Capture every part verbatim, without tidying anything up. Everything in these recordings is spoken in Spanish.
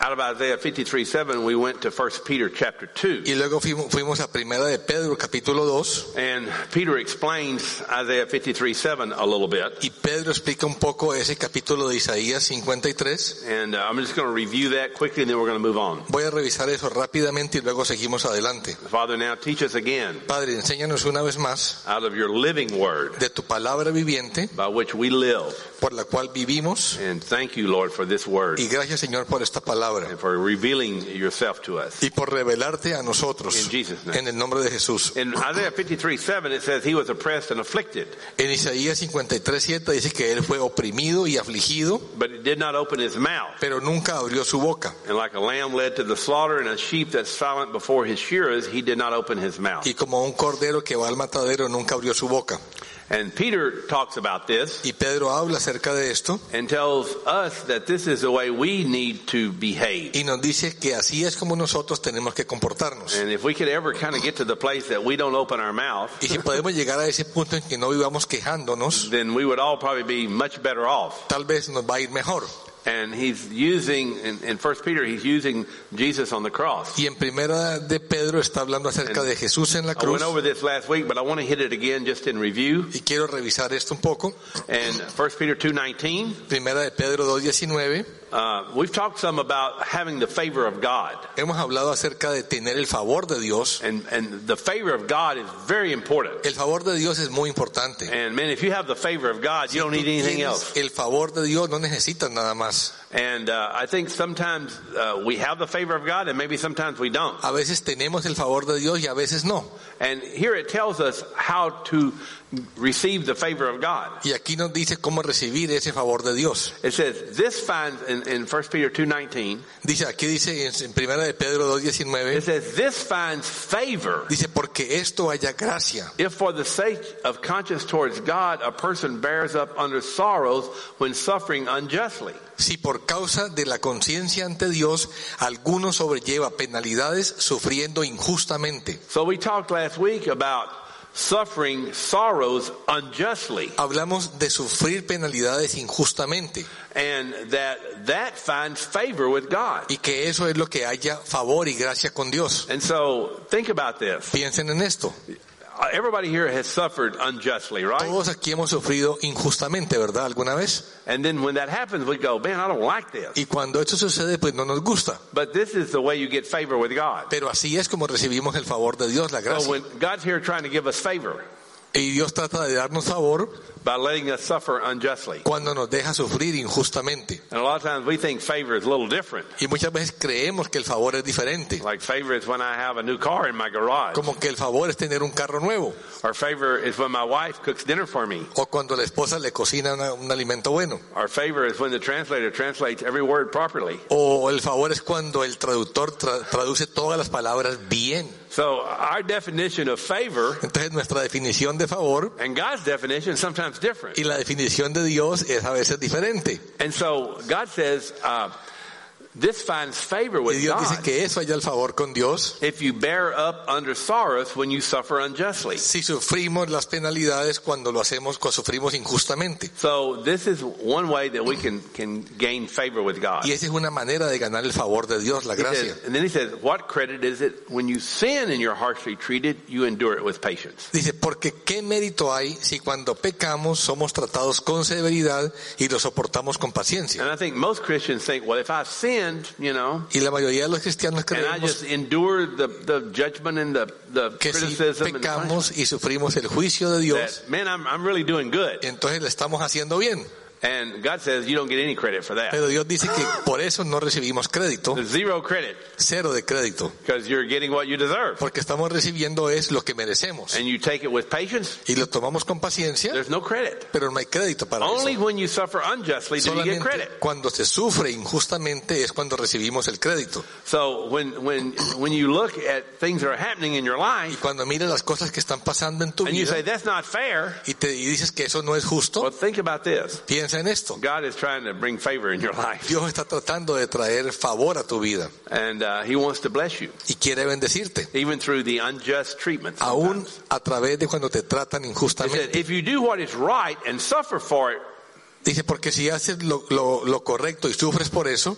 Out of Isaiah fifty-three seven, we went to First Peter chapter two. Y luego fuimos, fuimos a Primera de Pedro, capítulo dos. And Peter explains Isaiah fifty-three seven a little bit. Y Pedro explica un poco ese capítulo de Isaías cincuenta y tres. And uh, I'm just going to review that quickly and then we're going to move on. Voy a revisar eso rápidamente y luego seguimos adelante. Father, now teach us again. Padre, enséñanos una vez más Out of your living word, de tu palabra viviente, by which we live. por la cual vivimos. And thank you, Lord, for this word. Y gracias, Señor, por esta palabra. And for revealing yourself to us. Y por revelarte a nosotros. In Jesus' name. En el nombre de Jesús. In Isaiah fifty-three seven, it says he was oppressed and afflicted. En Isaías cincuenta y tres siete dice que él fue oprimido y afligido, But he did not open his mouth. pero nunca abrió su boca. And like a lamb led to the slaughter and a sheep that's silent before his shearers, he did not open his mouth. Y como un cordero que va al matadero, nunca abrió su boca. And Peter talks about this Y Pedro habla acerca de esto and tells us that this is the way we need to behave. y nos dice que así es como nosotros tenemos que comportarnos. And if we could ever kind of get to the place that we don't open our mouth, Y si podemos llegar a ese punto en que no vivamos quejándonos, then we would all probably be much better off. tal vez nos va a ir mejor. And he's using, in, in First Peter, he's using Jesus on the cross. Y en Primera de Pedro está hablando acerca de Jesús en la I cruz. went over this last week, but I want to hit it again just in review. Y quiero revisar esto un poco. And First Peter two nineteen, Primera de Pedro dos diecinueve. uh, we've talked some about having the favor of God. Hemos hablado acerca de tener el favor de Dios. And, and the favor of God is very important. El favor de Dios es muy importante. And man, if you have the favor of God, you don't Si need tú anything tienes else. el favor de Dios, no necesitas nada más. And uh, I think sometimes uh, we have the favor of God and maybe sometimes we don't. A veces tenemos el favor de Dios y a veces no. And here it tells us how to receive the favor of God. Y aquí nos dice cómo recibir ese favor de Dios. It says, this finds, in, in First Peter two nineteen, Dice, aquí dice en Primera de Pedro dos diecinueve, it says, this finds favor dice, porque esto haya gracia. if for the sake of conscience towards God a person bears up under sorrows when suffering unjustly. Si por causa de la conciencia ante Dios, alguno sobrelleva penalidades sufriendo injustamente. So we talked last week about suffering sorrows unjustly, Hablamos de sufrir penalidades injustamente and that that finds favor with God. y que eso es lo que haya favor y gracia con Dios. And so think about this. Piensen en esto. Everybody here has suffered unjustly, right? Todos aquí hemos sufrido injustamente, ¿verdad? ¿Alguna vez? And then when that happens, we go, man, I don't like this. Y cuando esto sucede, pues no nos gusta. But this is the way you get favor with God. Pero así es como recibimos el favor de Dios, la So gracia. when God's here trying to give us favor Y Dios trata de darnos favor by letting us suffer unjustly. cuando nos deja sufrir injustamente. And a lot of times we think favor is a little different. Y muchas veces creemos que el favor es diferente. Like favor is when I have a new car in my garage. Como que el favor es tener un carro nuevo. Or favor is when my wife cooks dinner for me. O cuando la esposa le cocina una- un alimento bueno. Or favor is when the translator translates every word properly. O el favor es cuando el traductor tra- traduce todas las palabras bien. So our definition of favor Entonces nuestra definición de favor and God's definition is sometimes different. y la definición de Dios es a veces diferente. And so God says, uh, this finds favor Y with Dios dice God que eso haya el favor con Dios. if you bear up under sorrows when you suffer unjustly. Si sufrimos las penalidades cuando lo hacemos, cuando sufrimos injustamente. So this is one way that we can, can gain favor with God. Y esa es una manera de ganar el favor de Dios, la He gracia. says, and then he says, what credit is it when you sin and you're harshly treated, you endure it with patience? Dice, porque qué mérito hay si cuando pecamos somos tratados con severidad y lo soportamos con paciencia. And I think most Christians think, well, if I've sinned, you know, Y la mayoría de los cristianos and I creemos just endure the, the judgment and the, the que si criticism and the punishment, pecamos y sufrimos el juicio de Dios, that, man, I'm, I'm really doing good. entonces le estamos haciendo bien. And God says you don't get any credit for that. Pero Dios dice que por eso no recibimos crédito, There's zero credit cero de crédito, because you're getting what you deserve. porque estamos recibiendo es lo que merecemos. And you take it with patience, Y lo tomamos con paciencia, there's no credit. pero no hay crédito para Only eso. when you suffer unjustly do you get Solamente credit. cuando se sufre injustamente es cuando recibimos el crédito. So when, when, when you look at things that are happening in your Y life cuando miras las cosas que están pasando en tu and you vida say that's not fair, y te y dices que eso no es justo, well, think about this. piensa en esto. God is trying to bring favor in your life. Dios está tratando de traer favor a tu vida And uh, He wants to bless you, y quiere bendecirte, even through the unjust treatment aún sometimes. a través de cuando te tratan He said, injustamente. if you do what is right and suffer for it, Dice, porque si haces lo, lo, lo correcto y sufres por eso,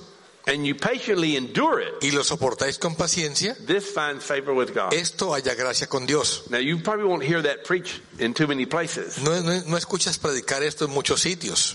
and you patiently endure it, y lo soportáis con paciencia, this finds favor with God. esto haya gracia con Dios. Now you probably won't hear that preached in too many places. No, no, no escuchas predicar esto en muchos sitios.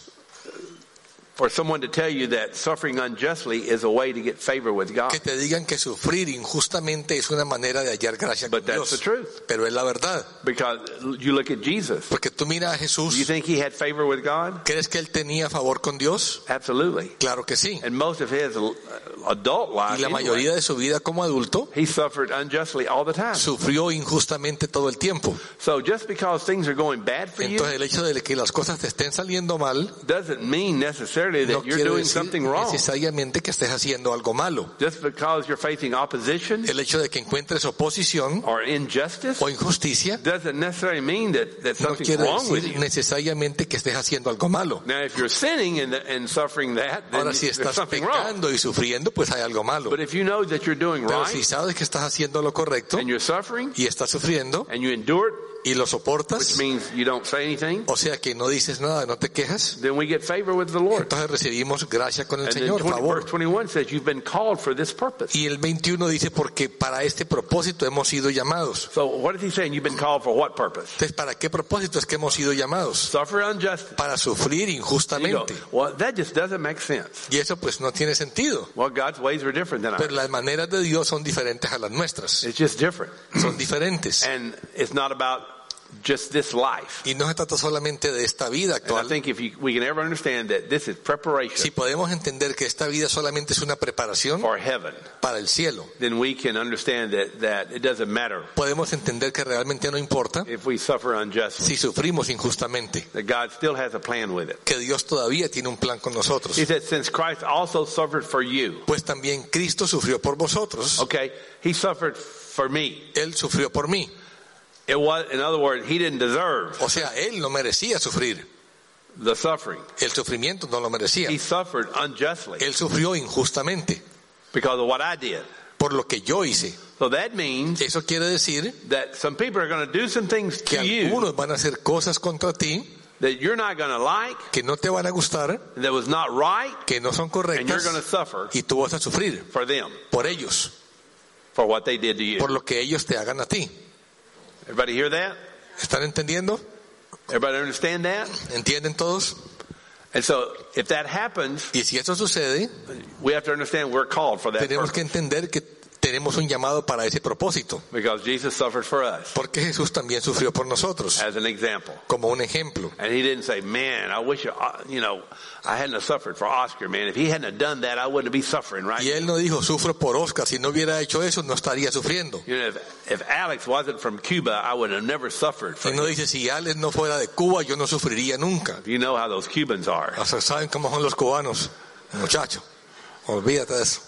For someone to tell you that suffering unjustly is a way to get favor with God. Que te digan que sufrir injustamente es una manera de hallar gracia con But that's the Dios. truth. Pero es la verdad. Because you look at Jesus. Porque tú miras a Do you Jesús, think he had favor with God? ¿crees que él tenía favor con Dios? Absolutely. Claro que sí. And most of his uh, adult Y life, la anyway, mayoría de su vida como adulto he suffered unjustly all the time. sufrió injustamente todo el tiempo. So just because things are going bad for you Entonces el hecho de que las cosas te estén saliendo mal doesn't mean necessarily no that you're quiere doing decir something wrong. necesariamente que estés haciendo algo malo. Just because you're facing opposition El hecho de que encuentres oposición or injustice o injusticia doesn't necessarily mean that, that no something's quiere wrong with decir you. necesariamente que estés haciendo algo malo. Now, if you're sinning and, and suffering that, then Ahora, si there's estás something wrong. pecando y sufriendo, pues hay algo malo. But if you know that you're doing Pero right si sabes que estás haciendo lo correcto and you're suffering y estás sufriendo and you endure it, y lo which soportas, means you don't say anything, o sea que no dices nada, no te quejas, then we get favor with the Lord. entonces recibimos gracia con el And then Señor, twenty, verse favor. twenty-one says you've been called for this purpose. Y el veintiuno dice, porque para este propósito hemos sido llamados. So what is he saying? You've been called for what purpose? Entonces, ¿para qué propósito es que hemos sido llamados? Suffer unjustly. Para sufrir You go, injustamente. well, that just doesn't make sense. Y eso pues no tiene sentido. Well, God's ways are different than Pero ours. las maneras de Dios son diferentes a las nuestras. It's just different. Son diferentes. And it's not about just this life. Y no se trata solamente de esta vida And I actual. think if you, we can ever understand that this is preparation Si podemos entender que esta vida solamente es una preparación for heaven, para el cielo, then we can understand that, that it doesn't matter podemos entender que realmente no importa if we suffer unjustly, si sufrimos injustamente, that God still has a plan with it. que Dios todavía tiene un plan con nosotros. He said, since Christ also suffered for you. Pues también Cristo sufrió por vosotros. Okay, he suffered for me. Él sufrió por mí. It was, in other words, he didn't deserve O sea, Él no merecía sufrir. the suffering. El sufrimiento no lo merecía. He suffered unjustly Él sufrió injustamente because of what I did. por lo que yo hice. So that means Eso quiere decir that some people are going to do some things que to you algunos van a hacer cosas contra ti that you're not going to like, que no te van a gustar, that was not right, que no son and you're correctas, going to suffer y tú vas a sufrir for them, por ellos, for what they did to you. por lo que ellos te hagan a ti. Everybody hear that? ¿Están entendiendo? Everybody understand that? ¿Entienden todos? And so if that happens, Y si eso sucede, we have to understand we're called for that tenemos que purpose entender que tenemos un llamado para ese propósito, because Jesus suffered for us porque Jesús también sufrió por nosotros, as an example. como un ejemplo. And he didn't say, man, I wish, uh, you know, I hadn't have suffered for Oscar, man. If he hadn't have done that, I wouldn't be suffering, right? Y él no dijo, sufro por Oscar, si no hubiera hecho eso, no estaría sufriendo. You know, if, if Alex wasn't from Cuba, I would have never suffered for Él no him. dice, si Alex no fuera de Cuba, yo no sufriría nunca. You know how those Cubans are. O sea, ¿saben cómo son los cubanos? Muchacho, olvídate de eso.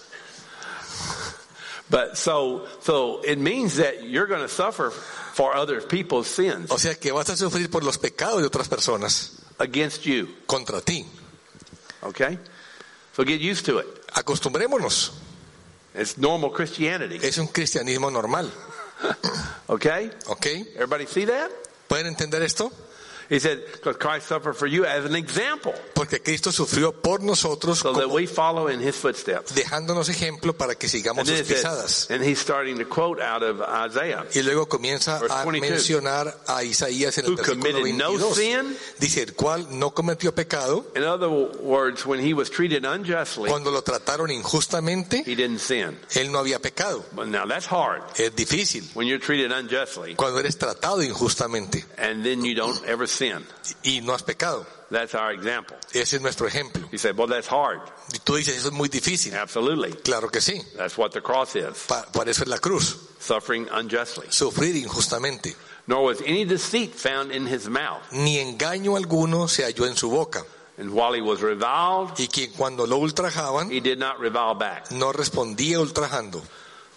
But so, so it means that you're going to suffer for other people's sins O sea, que vas a sufrir por los pecados de otras personas, against you. contra ti. Okay? So get used to it. Acostumbrémonos. It's normal Christianity. Es un cristianismo normal. Okay? ¿Ok? Everybody see that? ¿Pueden entender esto? He said, because Christ suffered for you as an example, Porque Cristo sufrió por nosotros, so that como we follow in his footsteps. dejándonos ejemplo para que sigamos And, then sus it says- pisadas. and he's starting to quote out of Isaiah. Y luego comienza Verse a twenty-two. mencionar a Isaías en el Who versículo committed no veintidós. sin? Dice, el cual no cometió pecado, In other words, when he was treated unjustly, cuando lo trataron injustamente, he didn't sin. él no había pecado. But now that's hard Es difícil when you're treated unjustly cuando eres tratado injustamente and then you don't ever sin. y no has pecado. That's our example. Ese es nuestro ejemplo. He said, well, that's hard. Y tú dices, eso es muy difícil. Absolutely. Claro que sí. That's what the cross is. Pa- Por eso es la cruz. Suffering unjustly. Sufrir injustamente. Nor was any deceit found in his mouth. Ni engaño alguno se halló en su boca. And while he was reviled, Y quien cuando lo ultrajaban, he did not revile back. no respondía ultrajando.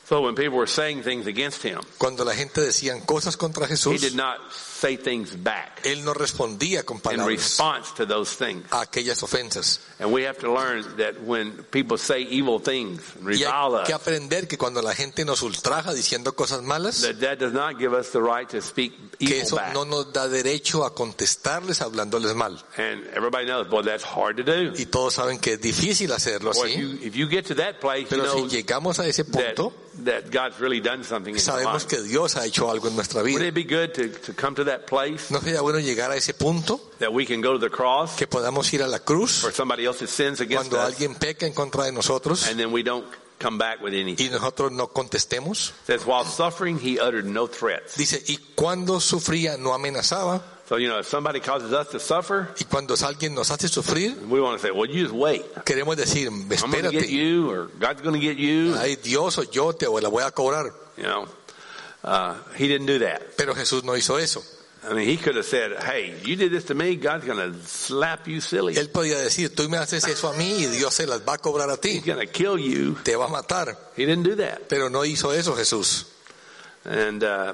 So when people were saying things against him, Cuando la gente decían cosas contra he Jesús, did not say things back él no respondía con in palabras response to those things. a aquellas ofensas. And we have to learn that when people say evil things and Y revile hay que us, aprender que cuando la gente nos ultraja diciendo cosas malas, that that does not give us the right to speak que evil eso back. no nos da derecho a contestarles hablándoles mal. And everybody knows, boy, that's hard to do. Y todos saben que es difícil hacerlo Boy, if así, you, if you get to that place, you pero know si llegamos a ese that, punto, that God's really done something in your sabemos life. que Dios ha hecho algo en nuestra Wouldn't vida. it be good to, to come to that place ¿No sería bueno llegar a ese punto, that we can go to the cross que podamos ir a la cruz for somebody else's sins against cuando us, alguien peca en contra de nosotros and then we don't come back with anything? y nosotros no contestemos? It says, while suffering, he uttered no threats. Dice, y cuando sufría no amenazaba, So, you know, if somebody causes us to suffer, y cuando alguien nos hace sufrir, we want to say, well, you just wait. queremos decir, I'm going to get espérate, you, or God's going to get you. ay Dios o yo te la voy a cobrar. You know, uh, he didn't do that. Pero Jesús no hizo eso. I mean, he could have said, hey, you did this to me, God's going to slap you silly. Él podía decir, tú me haces eso a mí y Dios se las va a cobrar a ti, He's going to kill you. te va a matar. He didn't do that. Pero no hizo eso Jesús. And uh,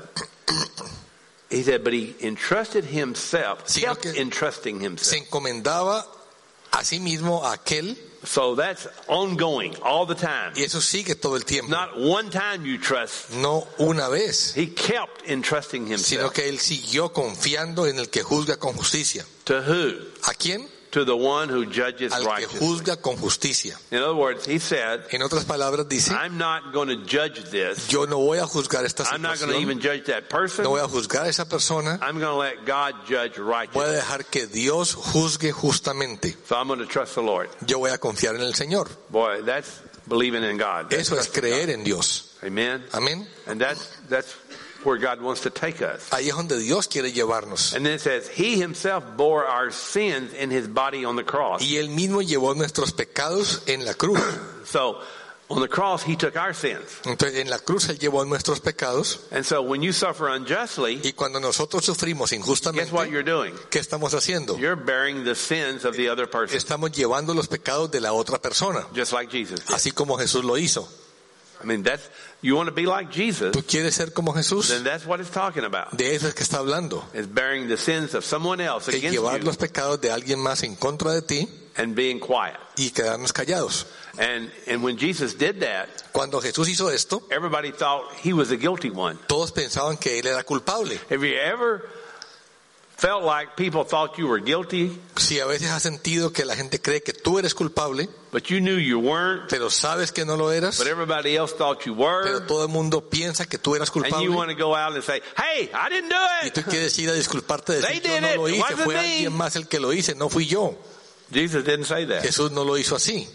he said, but he entrusted himself, Sino kept que entrusting Se himself. encomendaba a sí mismo a aquel, So that's ongoing all the time. y eso sigue todo el tiempo. Not one time you trust. No una vez, He kept entrusting sino himself. que él siguió confiando en el que juzga con justicia. To who? ¿A quién? To the one who judges Al que righteously. juzga con justicia. In other words, he said, En otras palabras dice, I'm not going to judge this. yo no voy a juzgar esta I'm not going to situación, even judge that person. no voy a juzgar a esa persona, I'm going to let God judge voy a righteously. dejar que Dios juzgue justamente. So I'm going to trust the Lord. Yo voy a confiar en el Señor. Boy, that's believing in God. That's Eso es trusting creer God. en Dios. Amen. Amén. And that's that's where God wants to take us. Ahí es donde Dios quiere llevarnos. And then it says, He Himself bore our sins in His body on the cross. Y él mismo llevó nuestros pecados en la cruz. So on the cross, He took our sins. Entonces, en la cruz él llevó nuestros pecados. And so when you suffer unjustly, Y cuando nosotros sufrimos guess injustamente, what you're doing? ¿qué estamos haciendo? You're bearing the sins of the other person, Estamos llevando los pecados de la otra persona, just like Jesus did. así como Jesús lo hizo. I mean, that's, you want to be like Jesus, ¿Tú quieres ser como Jesús? then that's what it's talking about. De eso es que está hablando. Is bearing the sins of someone else Que against llevar you los pecados de alguien más en contra de ti and being quiet. y quedarnos callados. And and when Jesus did that, Cuando Jesús hizo esto, everybody thought He was the guilty one. todos pensaban que él era culpable. Have you ever felt like people thought you were guilty, Si a veces has sentido que la gente cree que tú eres culpable, but you knew you weren't, pero sabes que no lo eras, but everybody else thought you pero were, todo el mundo piensa que tú eras and you culpable, want to go out and say, hey, I didn't do y it. tú quieres ir a disculparte de They decir yo did no lo it, it hice, wasn't fue me. alguien más el que lo hice, no fui yo. Jesus didn't say that. Jesús no lo hizo así.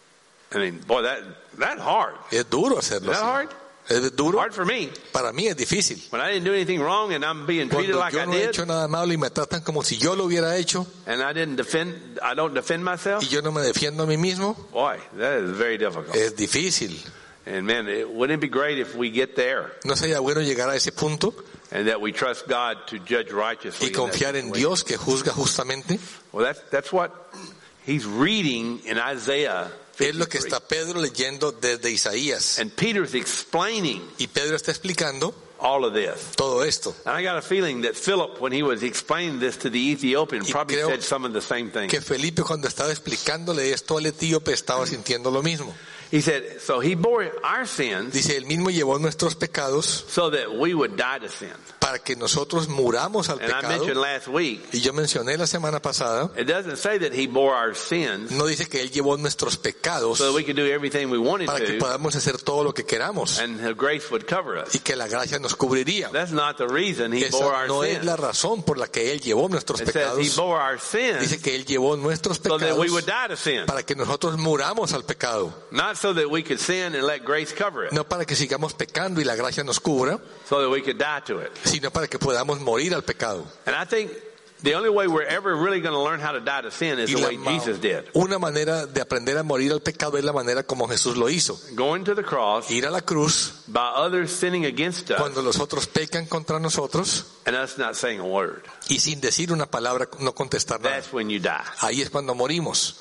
I mean, boy, that that's hard. Es duro Is hacerlo that así. hard? Es duro. Hard for me. Para mí es difícil. When I didn't do anything wrong and I'm being treated Cuando like yo I no he did, hecho nada malo y me tratan como si yo lo hubiera hecho and I didn't defend, I don't defend myself. y yo no me defiendo a mí mismo, Boy, that is very difficult. es difícil. And man, it, wouldn't it be great if we get there ¿No sería bueno llegar a ese punto and that we trust God to judge righteously? y in that confiar en situation? Dios que juzga justamente? Well, that's that's what he's reading in Isaiah Es lo que fifty-three. está Pedro leyendo desde Isaías. And Peter's explaining Y Pedro está explicando all of this. todo esto. And I got a feeling that Philip, when he was explaining this to the Ethiopian, Y probably creo said some of the same things. Que Felipe, cuando estaba explicándole esto al etíope, estaba sintiendo lo mismo. He said, so he bore our sins Dice, él mismo llevó nuestros pecados so that we would die to sin. para que nosotros muramos al And I mentioned pecado. last week, Y yo mencioné la semana pasada, it doesn't say that he bore our sins no dice que él llevó nuestros pecados so that we could do everything we wanted para que to podamos hacer todo lo que queramos and the grace would cover us. y que la gracia nos cubriría. That's not the reason he bore Esa our no es sins. la razón por la que él llevó nuestros It says he pecados. bore our sins Dice que él llevó nuestros so that we would pecados die to sin. para que nosotros muramos al pecado. Not so that we could sin and let grace cover it. No para que sigamos pecando y la gracia nos cubra, So that we could die to it. sino para que podamos morir al pecado. And I think the only way we're ever really going to learn how to die to sin is Y the la way ma- Jesus did. una manera de aprender a morir al pecado es la manera como Jesús lo hizo. Going to the cross Ir a la cruz by others sinning against us cuando los otros pecan contra nosotros and us not saying a word. y sin decir una palabra, no contestar nada. That's when you die. Ahí es cuando morimos.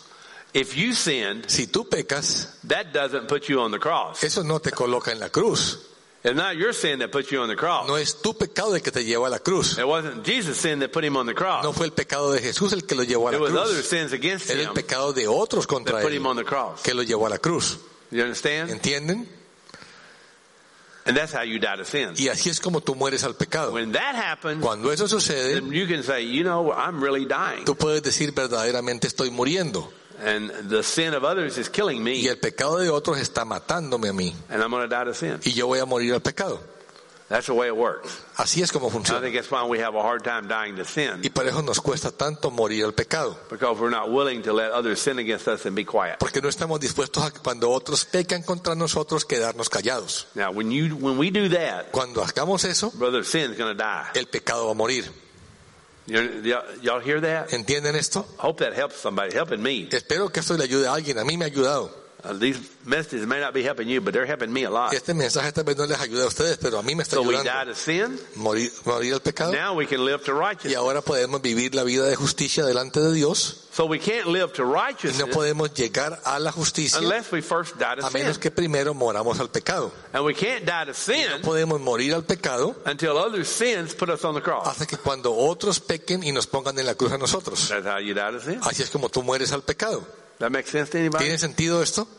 If you sinned, Si tú pecas, that doesn't put you on the cross. eso no te coloca en la cruz. It's not your sin that puts you on the cross. No es tu pecado el que te lleva a la cruz. It wasn't Jesus' sin that put him on the cross. No fue el pecado de Jesús el que lo llevó a la It was other cruz. sins against Era him el pecado de otros contra that put él him on the cross. que lo llevó a la cruz. You understand? ¿Entienden? And that's how you die to sin. Y así es como tú mueres al pecado. When that happens, Cuando eso sucede, then you can say, you know, I'm really dying. tú puedes decir verdaderamente estoy muriendo. And the sin of others is killing Y me. el pecado de otros está matándome a mí. And I'm going to die to sin. Y yo voy a morir al pecado. That's the way it works. Así es como I funciona. think that's why we have a hard time dying to sin. Y por eso nos cuesta tanto morir al pecado. Because we're not willing to let others sin against us and be quiet. Porque no estamos dispuestos a que cuando otros pecan contra nosotros quedarnos callados. Now, when you when we do that, Cuando hagamos eso, brother, sin's going to die. el pecado va a morir. You- Y'all y'all hear that? ¿Entienden esto? Hope that helps somebody. Helping me. Espero que esto le ayude a alguien. A mí me ha ayudado. Uh, these messages may not be helping you, but they're helping me a lot. Este mensaje tal vez no les ayude a ustedes, pero a mí me está So we die ayudando. to sin. Morir, morir al pecado. Now we can live to Y righteousness. ahora podemos vivir la vida de justicia delante de Dios. So we can't live to Y no righteousness podemos llegar a la justicia unless we first die to a menos sin. que primero moramos al pecado. And we can't die to No sin podemos morir al pecado until other sins put us on the cross. hasta que cuando otros pequen y nos pongan en la cruz a nosotros. That's how you die to sin. Así es como tú mueres al pecado. That makes sense to anybody? ¿Tiene sentido esto?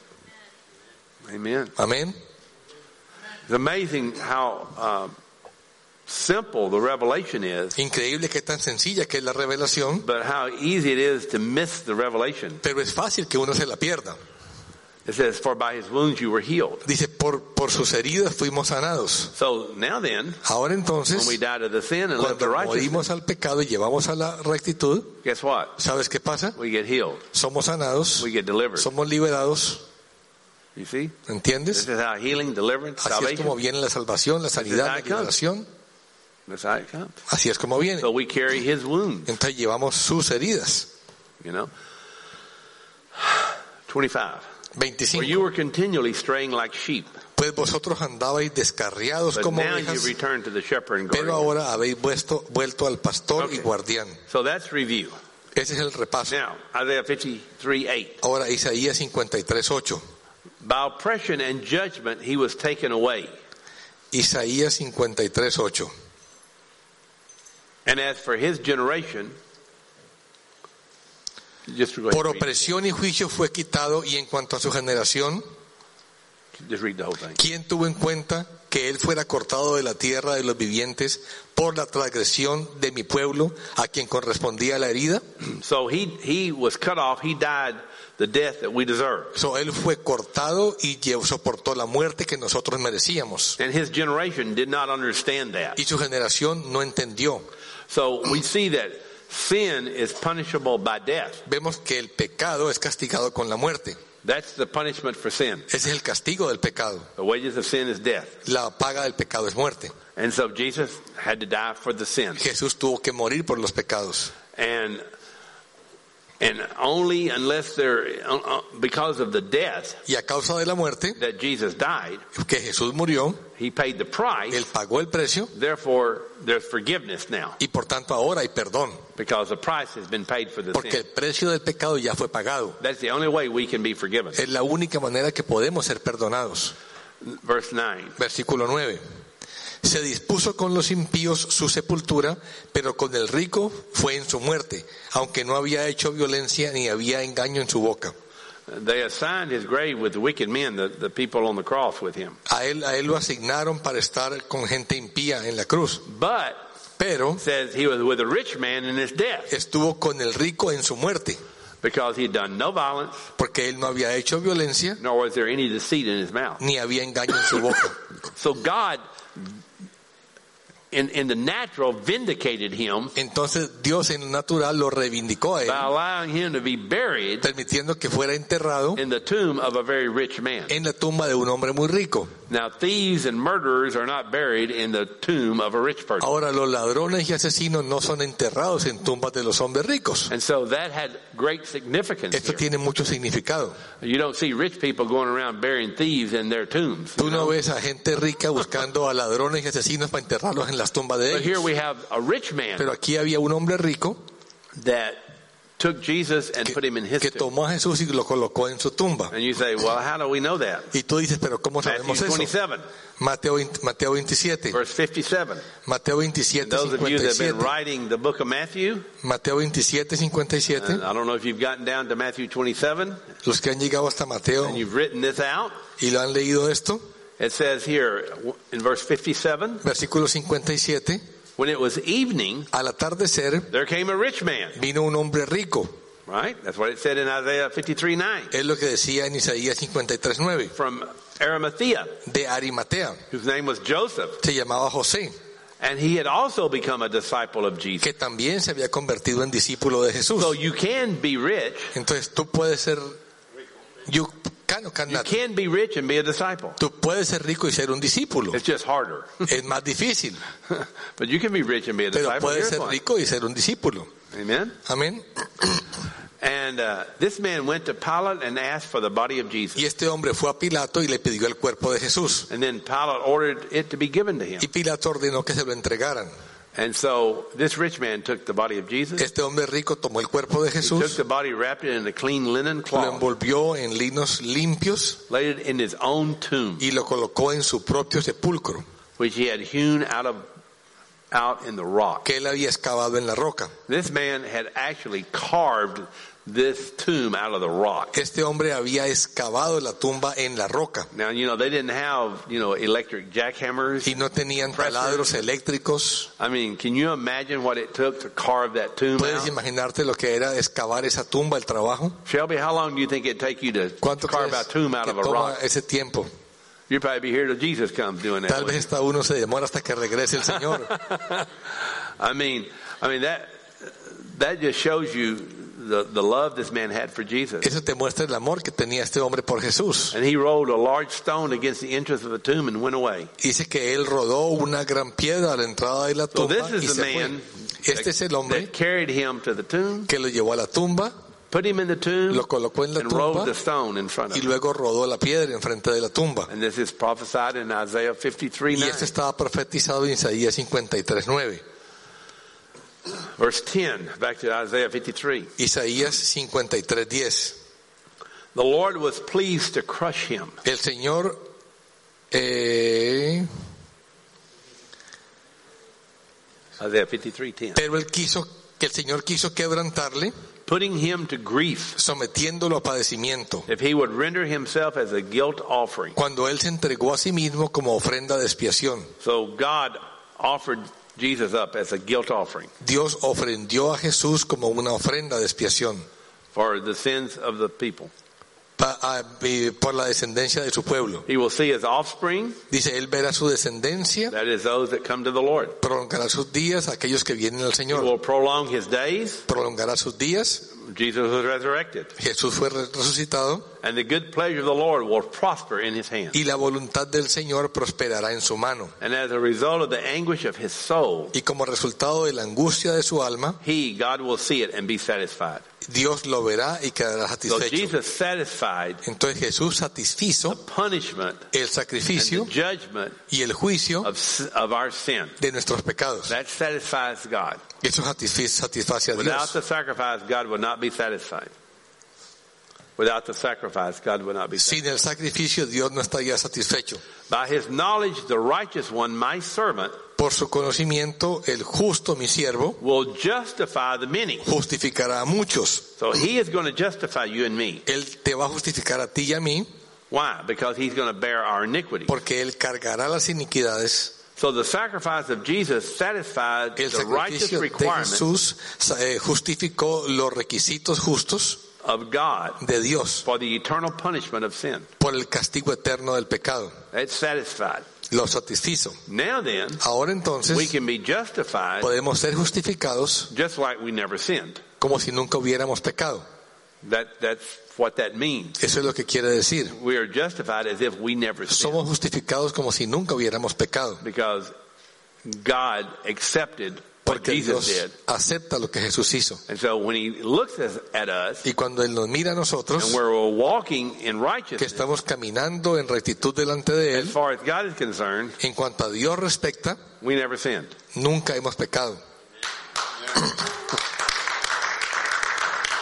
Amen. Amén. It's amazing how uh, simple the revelation is, Increíble que tan sencilla que es la revelación, but how easy it is to miss the revelation. pero es fácil que uno se la pierda. It says, for by his wounds you were healed. Dice, por, por sus heridas fuimos sanados. So now then, Ahora when entonces, we die to the sin and live cuando to righteousness, morimos al pecado y llevamos a la rectitud, guess what? ¿sabes qué pasa? We get healed. Somos sanados, We get delivered. somos liberados, You see? ¿entiendes? This is how healing, deliverance, Así es como salvation, viene la salvación, la sanidad, la liberación. that's how it comes. Así es como viene. So we carry his wounds, Entonces llevamos sus heridas. you know. twenty-five. For you veinticinco. were continually straying like sheep, Pues vosotros andabais descarriados but como now you ovejas, return to the shepherd and pero guardian. ahora habéis vuesto, vuelto al pastor y Okay. guardián. So that's review. Ese es el repaso. Now, Isaiah fifty-three eight. Ahora Isaías cincuenta y tres ocho. By oppression and judgment he was taken away. Isaías cincuenta y tres ocho. And as for his generation, just go ahead Por and read. opresión y juicio fue quitado, y en cuanto a su generación, Just read the whole thing. ¿quién tuvo en cuenta que él fuera cortado de la tierra de los vivientes por la transgresión de mi pueblo, a quien correspondía la herida? So he he was cut off. He died the death that we deserve. So, él fue cortado y lle- soportó la muerte que nosotros merecíamos. And his generation did not understand that. Y su generación no entendió. So we see that sin is punishable by death. Vemos que el pecado es castigado con la muerte. That's the punishment for sin. Ese es el castigo del pecado. The wages of sin is death. La paga del pecado es muerte. And so Jesus had to die for the sin. Jesús tuvo que morir por los pecados. And and only unless there, uh, uh, because of the death Y a causa de la muerte, that Jesus died, que Jesús murió, he paid the price. él pagó el precio, Therefore, there's forgiveness now y por tanto ahora hay perdón. because the price has been paid for the Porque sin. el precio del pecado ya fue pagado. That's the only way we can be forgiven. Es la única manera que podemos ser perdonados. Verse nine. Versículo nueve. Se dispuso con los impíos su sepultura, pero con el rico fue en su muerte, aunque no había hecho violencia ni había engaño en su boca. They assigned his grave with the wicked men, the, the people on the cross with him. A él, a él lo asignaron para estar con gente impía en la cruz, But pero it says he was with a rich man in his death estuvo con el rico en su muerte, because he had done no violence, porque él no había hecho violencia nor was there any deceit in his mouth. ni había engaño en su boca. So God, in, in the natural, vindicated him Entonces Dios en lo natural lo reivindicó a él, by allowing him to be buried permitiendo que fuera enterrado in the tomb of a very rich man. en la tumba de un hombre muy rico. Now, thieves and murderers are not buried in the tomb of a rich person. Ahora, los ladrones y asesinos no son enterrados en tumbas de los hombres ricos. And so that had great significance Esto here. tiene mucho significado. You don't see rich people going around burying thieves in their tombs. Tú you no know? ves a gente rica buscando a ladrones y asesinos para enterrarlos en las tumbas de But here ellos. we have a rich man Pero aquí había un hombre rico that took Jesus and que, put him in his que tomb. tomó a Jesús y lo colocó en su tumba. And you say, well, how do we know that? Y tú dices, pero ¿cómo Matthew sabemos eso? twenty-seven, Mateo, veinte, Mateo veintisiete. verse fifty-seven. Mateo And veintisiete, those of you that have been cincuenta y siete. writing the book of Matthew, Mateo veintisiete, cincuenta y siete. and I don't know if you've gotten down to Matthew twenty-seven, Los que han llegado hasta Mateo and you've written this out. y lo han leído esto, It says here in verse fifty-seven, versículo cincuenta y siete. when it was evening, Al atardecer there came a rich man. vino un hombre rico. Right? That's what it said in Isaiah fifty-three nine. Es lo que decía en Isaías cincuenta y tres, nueve. From Arimathea, De Arimatea. whose name was Joseph. Se llamaba José, And he had also become a disciple of Jesus. que también se había convertido en discípulo de Jesús. So you can be rich. Entonces tú puedes ser, you can or You cannot. can be rich and be a disciple. Tú puedes ser rico y ser un discípulo. It's just harder. Es más difícil, But you can be rich and be a pero disciple. puedes Here's ser one. rico y ser un discípulo. Amen. Amén. And uh, this man went to Pilate and asked for the body of Jesus. Y este hombre fue a Pilato y le pidió el cuerpo de Jesús. And then Pilate ordered it to be given to him. Y Pilato ordenó que se lo entregaran. And so this rich man took the body of Jesus. Este hombre rico tomó el cuerpo de He took Jesús, the body, wrapped it in a clean linen lo cloth, envolvió en linos limpios laid it in his own tomb, y lo colocó en su propio sepulcro, which he had hewn out of out in the rock. que él había excavado en la roca. This man had actually carved this tomb out of the rock. Este hombre había excavado la tumba en la roca Now, you know, they didn't have, you know, electric jackhammers. y no tenían taladros eléctricos. I mean, can you imagine what it took to carve that tomb ¿Puedes out? imaginarte lo que era excavar esa tumba, el trabajo? Shelby, how long do you think it'd take you to ¿Cuánto carve crees a tomb out que of a toma rock? ese tiempo? You'll probably be here till Jesus comes doing that. Tal vez hasta uno se demora hasta que regrese el Señor. I mean, I mean that that just shows you the, the love this man had for Jesus. Eso te muestra el amor que tenía este hombre por Jesús. And he rolled a large stone against the entrance of the tomb and went away. Dice que él rodó una gran piedra a la entrada de la So tumba this y is the se man fue. Este es el hombre that carried him to the tomb, que lo llevó a la tumba, put him in the tomb, lo colocó en la and rolled tumba the stone in front of y him. luego rodó la piedra enfrente de la tumba. And this is prophesied in Isaiah fifty-three Y nine. esto estaba profetizado en Isaías cincuenta y tres, nueve. Verse ten, back to Isaiah fifty-three. Isaías cincuenta y tres, diez. The Lord was pleased to crush him. El Señor eh, Isaiah fifty-three ten. pero él quiso que el Señor quiso quebrantarle, Putting him to grief, sometiéndolo a padecimiento, if he would render himself as a guilt offering. cuando él se entregó a sí mismo como ofrenda de expiación. So God offered Jesus up as a guilt offering Dios ofrendió a Jesús como una ofrenda de expiación for the sins of the people. pa- a- eh, por la descendencia de su pueblo. He will see his offspring, Dice, él verá su descendencia, that is those that come to the Lord. prolongará sus días a aquellos que vienen al He Señor. will prolong his days. Prolongará sus días. Jesus was resurrected. Jesús fue re- resucitado And the good pleasure of the Lord will prosper in his hand. y la voluntad del Señor prosperará en su mano. And as a result of the anguish of his soul, Y como resultado de la angustia de su alma, he, God, will see it and be satisfied. Dios lo verá y quedará So satisfecho. Jesus satisfied Entonces Jesús the satisfizo punishment el and sacrificio the judgment y el juicio of, s- of our sin. de nuestros pecados. That satisfies God. Eso satisfi- satisface a Without Dios. the sacrifice, God would not be satisfied. Without the sacrifice, God would not be satisfied. Sin el sacrificio Dios no estaría satisfecho. By his knowledge, the righteous one, my servant, Por su conocimiento, el justo, mi siervo, will justify the many. justificará a muchos. So he is going to justify you and me. Él te va a justificar a ti y a mí, Why? Because he's going to bear our iniquity. porque Él cargará las iniquidades. So the sacrifice of Jesus satisfied El the righteous sacrificio de requirement Jesús eh, justificó los requisitos justos of God de Dios for the eternal punishment of sin. por el castigo eterno del pecado. It's satisfied. Lo satisfizo. Now then, Ahora we entonces can be justified podemos ser justificados just like we never sinned. como si nunca hubiéramos pecado. That, that's what that means. Eso es lo que quiere decir. We are justified as if we never sinned. Somos justificados como si nunca hubiéramos pecado. Because God accepted what Porque Jesus Dios did. acepta lo que Jesús hizo. And so when he looks at at us, Y cuando Él nos mira a and nosotros, we're walking in que righteousness, estamos caminando en rectitud delante de as Él, far as God is concerned, en cuanto a Dios respecta, we never sinned. nunca hemos pecado.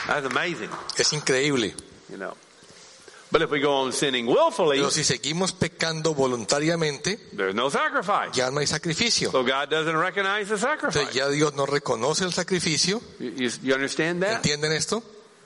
That's amazing, Es increíble. you know. But if we go on sinning willfully, Pero si seguimos pecando voluntariamente, there's no sacrifice. ya no hay sacrificio. So God doesn't recognize the Entonces sacrifice. ya Dios no reconoce el sacrificio. You, you, you understand that? ¿Entienden esto?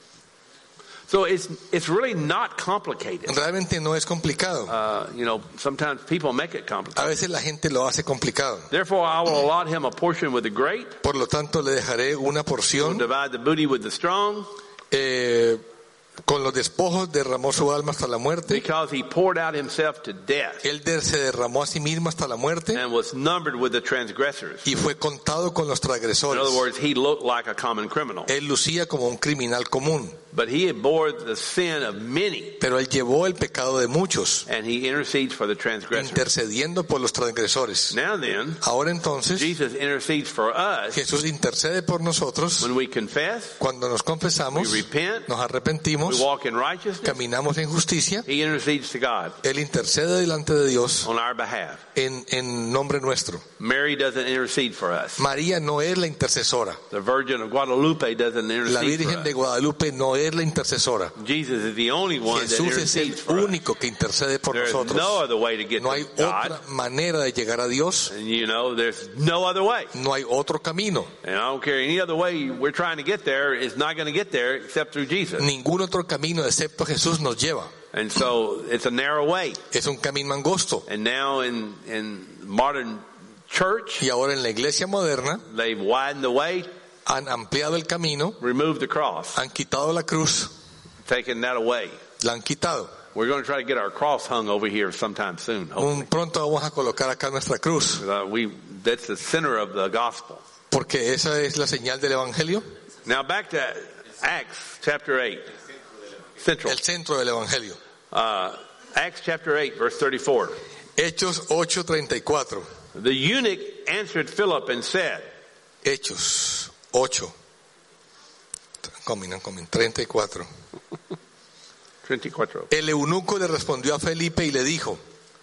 So it's it's really not complicated. Realmente no es complicado. Uh, you know, sometimes people make it A complicated. veces la gente lo hace complicado. Therefore, I will allot him a portion with the great, Por lo tanto, le dejaré una will porción. divide the booty with the strong, eh, con los despojos derramó su alma hasta la muerte. because he poured out himself to death Él de- se derramó a sí mismo hasta la muerte and was numbered with the transgressors. y fue contado con los In transgresores. other words, he looked like a common criminal. Él lucía como un criminal común, But he had bore the sin of many, pero él llevó el pecado de muchos, and he intercedes for the transgressors. intercediendo por los transgresores. Now then, Ahora entonces, Jesus intercedes for us Jesús intercede por nosotros when we confess, cuando nos we confesamos, repent, nos we arrepentimos, walk in righteousness. caminamos en justicia. He intercedes to God Él intercede delante de Dios on our behalf. en, en nombre nuestro. Mary doesn't intercede for us. María no es la intercesora. The Virgin of Guadalupe doesn't La intercede for Virgen de us. Guadalupe no es la intercesora. Jesus is the only one that Jesús es intercedes el for us. único que intercede por There's no nosotros. other way to get No hay to God. otra manera de llegar a Dios. And you know, there's no other way. No hay otro camino. And I don't care any other way we're trying to get there is not going to get there except through Jesus. Ningún otro camino excepto Jesús nos lleva. And so it's a narrow way. Es un camino angosto. And now in, in modern church, Y ahora en la iglesia moderna they've widened the way, han ampliado el camino, removed the cross, han quitado la cruz, taken that away. la han quitado. We're going to try to get our cross hung over here sometime soon. hopefully. Un, pronto vamos a colocar acá nuestra cruz, Uh, we, that's the center of the gospel. porque esa es la señal del Evangelio, Now back to Acts chapter eight. Central. el centro del Evangelio. Uh, Acts chapter eight, verse thirty-four. Hechos ocho treinta y cuatro. The eunuch answered Philip and said, Hechos ocho. Combinan, combinan, treinta y cuatro. twenty-four. El eunuco le respondió a Felipe y le dijo,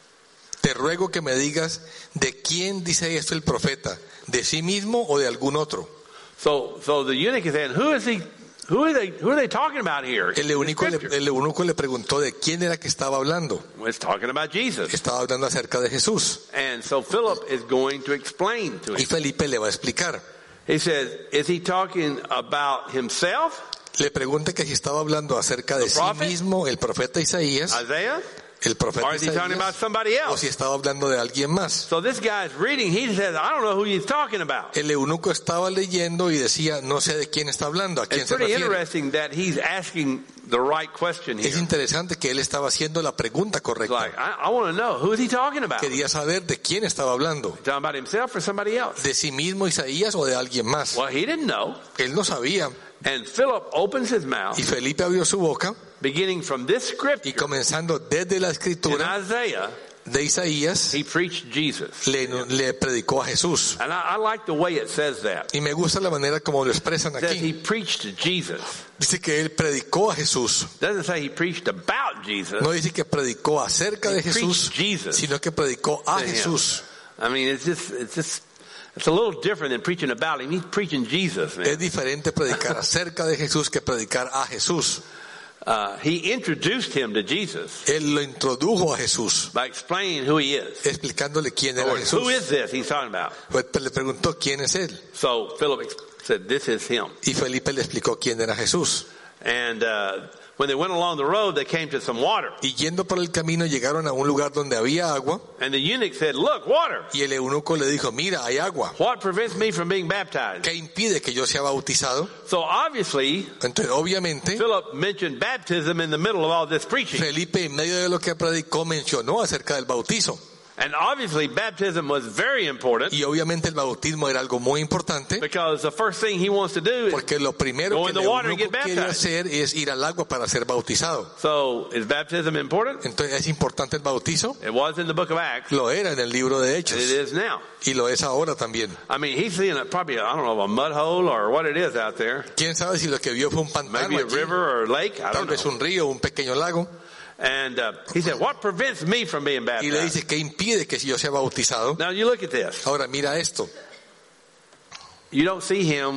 te ruego que me digas de quién dice esto el profeta, de sí mismo o de algún otro. So, so the eunuch is saying, who is he? Who are they? Who are they talking about here? El in eunuco, le, Scripture? el eunuco le preguntó de quién era que estaba hablando. Well, it's talking about Jesus. Estaba hablando acerca de Jesús. And so Philip is going to explain to Y him. Felipe le va a explicar. He says, is he talking about himself, Le pregunta que si estaba hablando acerca de The sí prophet? mismo, el profeta Isaías, Isaiah, el profeta or is he talking about Isaías, somebody o else? si estaba hablando de alguien más. So this guy's reading, he says, I don't know who he's talking about. El eunuco estaba leyendo y decía, no sé de quién está hablando, a quién It's se pretty refiere. interesting that he's asking the right question Es here. interesante que él estaba haciendo la pregunta It's correcta. like, I, I want to know, who is he talking about? Quería saber de quién estaba hablando, Talking about himself or somebody else? de sí mismo Isaías o de alguien más. Well, he didn't know. Él no sabía. And Philip opens his mouth, Y Felipe abrió su boca beginning from this y scripture comenzando desde la in escritura Isaiah, de Isaías, he preached Jesus. le, le predicó a Jesús. And I, I like the way it says that. Y me gusta la manera como lo expresan It says he aquí. preached to Jesus. Dice que él predicó a Jesús. Doesn't say he preached about Jesus. No dice que predicó acerca de He Jesús, preached Jesus sino que predicó a to him. Jesús. I mean, it's just, it's just, it's a little different than preaching about him. He's preaching Jesus, man. Es diferente predicar acerca de Jesús que predicar a Jesús. Uh, he introduced him to Jesus Él lo introdujo a Jesús, by explaining who he is. explicándole quién era Or, Jesús. who is this he's talking about? Pues le preguntó quién es él. So Philip ex- said, this is him. Y Felipe le explicó quién era Jesús. And uh, when they went along the road, they came to some water. Y yendo por el camino llegaron a un lugar donde había agua. And the eunuch said, look, water. Y el eunuco le dijo, mira, hay agua. What prevents me from being baptized? ¿Qué impide que yo sea bautizado? So obviously, Entonces, obviamente, Philip mentioned baptism in the middle of all this preaching. Felipe, en medio de lo que predicó, mencionó acerca del bautizo. And obviously, baptism was very important Y obviamente el bautismo era algo muy importante, because the first thing he wants to do is, porque lo primero Go que in el the water and eunuco get quiere baptized. hacer es ir al agua para ser bautizado. so is baptism important? Entonces, ¿es importante el bautizo? It was in the book of Acts. Lo era en el libro de It Hechos. is now. Y lo es ahora también. I mean, he's seeing a, probably, I don't know, a mud hole or what it is out there. ¿Quién sabe si lo que vio fue un pantano Maybe a allí? river or a lake. I Tal don't vez know. un río, un pequeño lago. And uh, he said, what prevents me from being Y le baptized? dice, ¿qué impide que yo sea bautizado? Now you look at this. Ahora, mira esto. You don't see him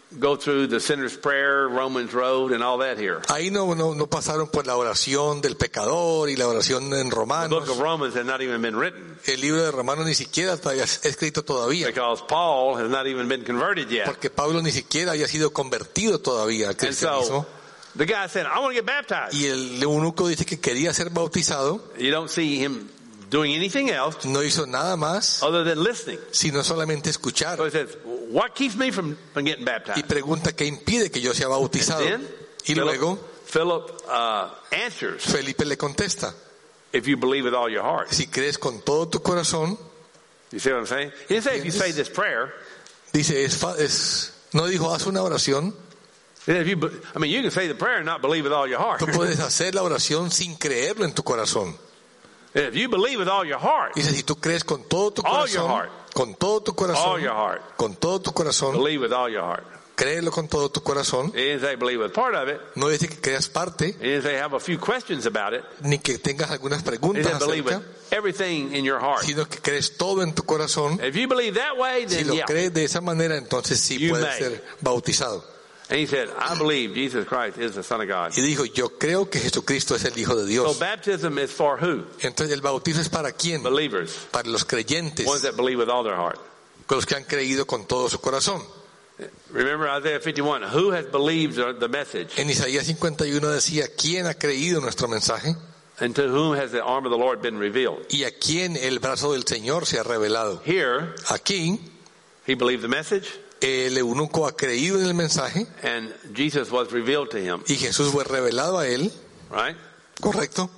go through the sinner's prayer, Romans Road, and all that here. Ahí no, no, no pasaron por la oración del pecador y la oración en The Romanos. book of Romans has not even been written El libro de Romanos ni siquiera había escrito todavía, because Paul has not even been converted yet. porque Pablo ni siquiera había sido convertido todavía al And cristianismo. so the guy said, I want to get baptized. Y el eunuco dice que quería ser bautizado, You don't see him doing anything else no hizo nada más, other than listening. sino solamente escuchar. So he says, what keeps me from, from getting Y baptized? pregunta qué impide que yo sea bautizado. Then Y luego Philip, Philip uh, answers, Felipe le contesta, if you believe with all your heart. si crees con todo tu corazón, You see what I'm saying? He didn't say if you say this prayer. dice, es, fa- es no dijo, haz una oración. He said, if you, be- I mean, you can say the prayer and not believe with all your heart. Tú puedes hacer la oración sin creerlo en tu corazón. And if you believe with all your heart, Dice, si tú crees con todo tu All your corazón, heart. con todo tu all corazón, your heart, con todo tu corazón, believe with all your heart. créelo con todo tu corazón. He didn't say believe with part of it. No dice que creas parte, He didn't say have a few questions about it. ni que tengas algunas He preguntas said believe acerca, with everything in your heart. sino que crees todo en tu corazón. If you believe that way, Si then lo yeah. crees de esa manera, entonces sí You puedes may. ser bautizado. And he said, I believe Jesus Christ is the Son of God. Y dijo, yo creo que Jesucristo es el Hijo de So Dios. baptism is for who? Entonces el bautizo es para quién? Believers. Para los creyentes, Ones that believe with all their heart. con los que han creído con todo su corazón. Remember Isaiah fifty-one. Who has believed the message? En Isaías cincuenta y uno decía, ¿quién ha creído nuestro mensaje? And to whom has the arm of the Lord been revealed? ¿Y a quién el brazo del Señor se ha revelado? Here, Aquí, he believed the message, el eunuco ha creído en el mensaje and Jesus was revealed to him. y Jesús fue revelado a él, Right? ¿correcto?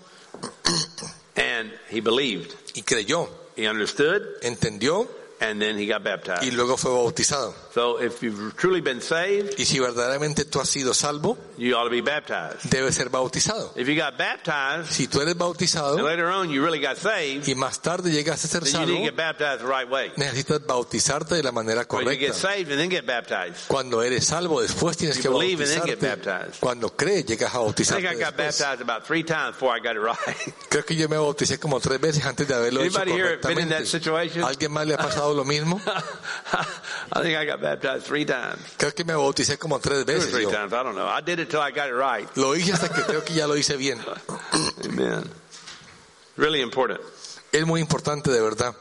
And he believed. Y creyó, He understood, entendió and then he got y baptized. luego fue bautizado. So if you've truly been saved, Y si verdaderamente tú has sido salvo, you ought to be baptized. debes ser bautizado. If you got baptized, Si tú eres bautizado and later on you really got saved, y más tarde llegas a ser then you need to salvo, get baptized the right way. necesitas bautizarte de la manera Or you get correcta. saved and then get baptized. Cuando eres salvo, después tienes You que believe and then get bautizarte. baptized. Cuando crees, llegas a I think bautizarte I got después. baptized about three times before I got it right. Creo que yo me bauticé como tres veces antes de haberlo hecho Anybody here been in that correctamente. situation? ¿Alguien más le ha pasado lo mismo? I think I got baptized three times. Creo que me bauticé como tres Two or veces. three yo. times. I don't know. I did it till I got it right. Lo hice hasta que creo que ya lo hice bien. Amen. Really important. Es muy importante, de verdad.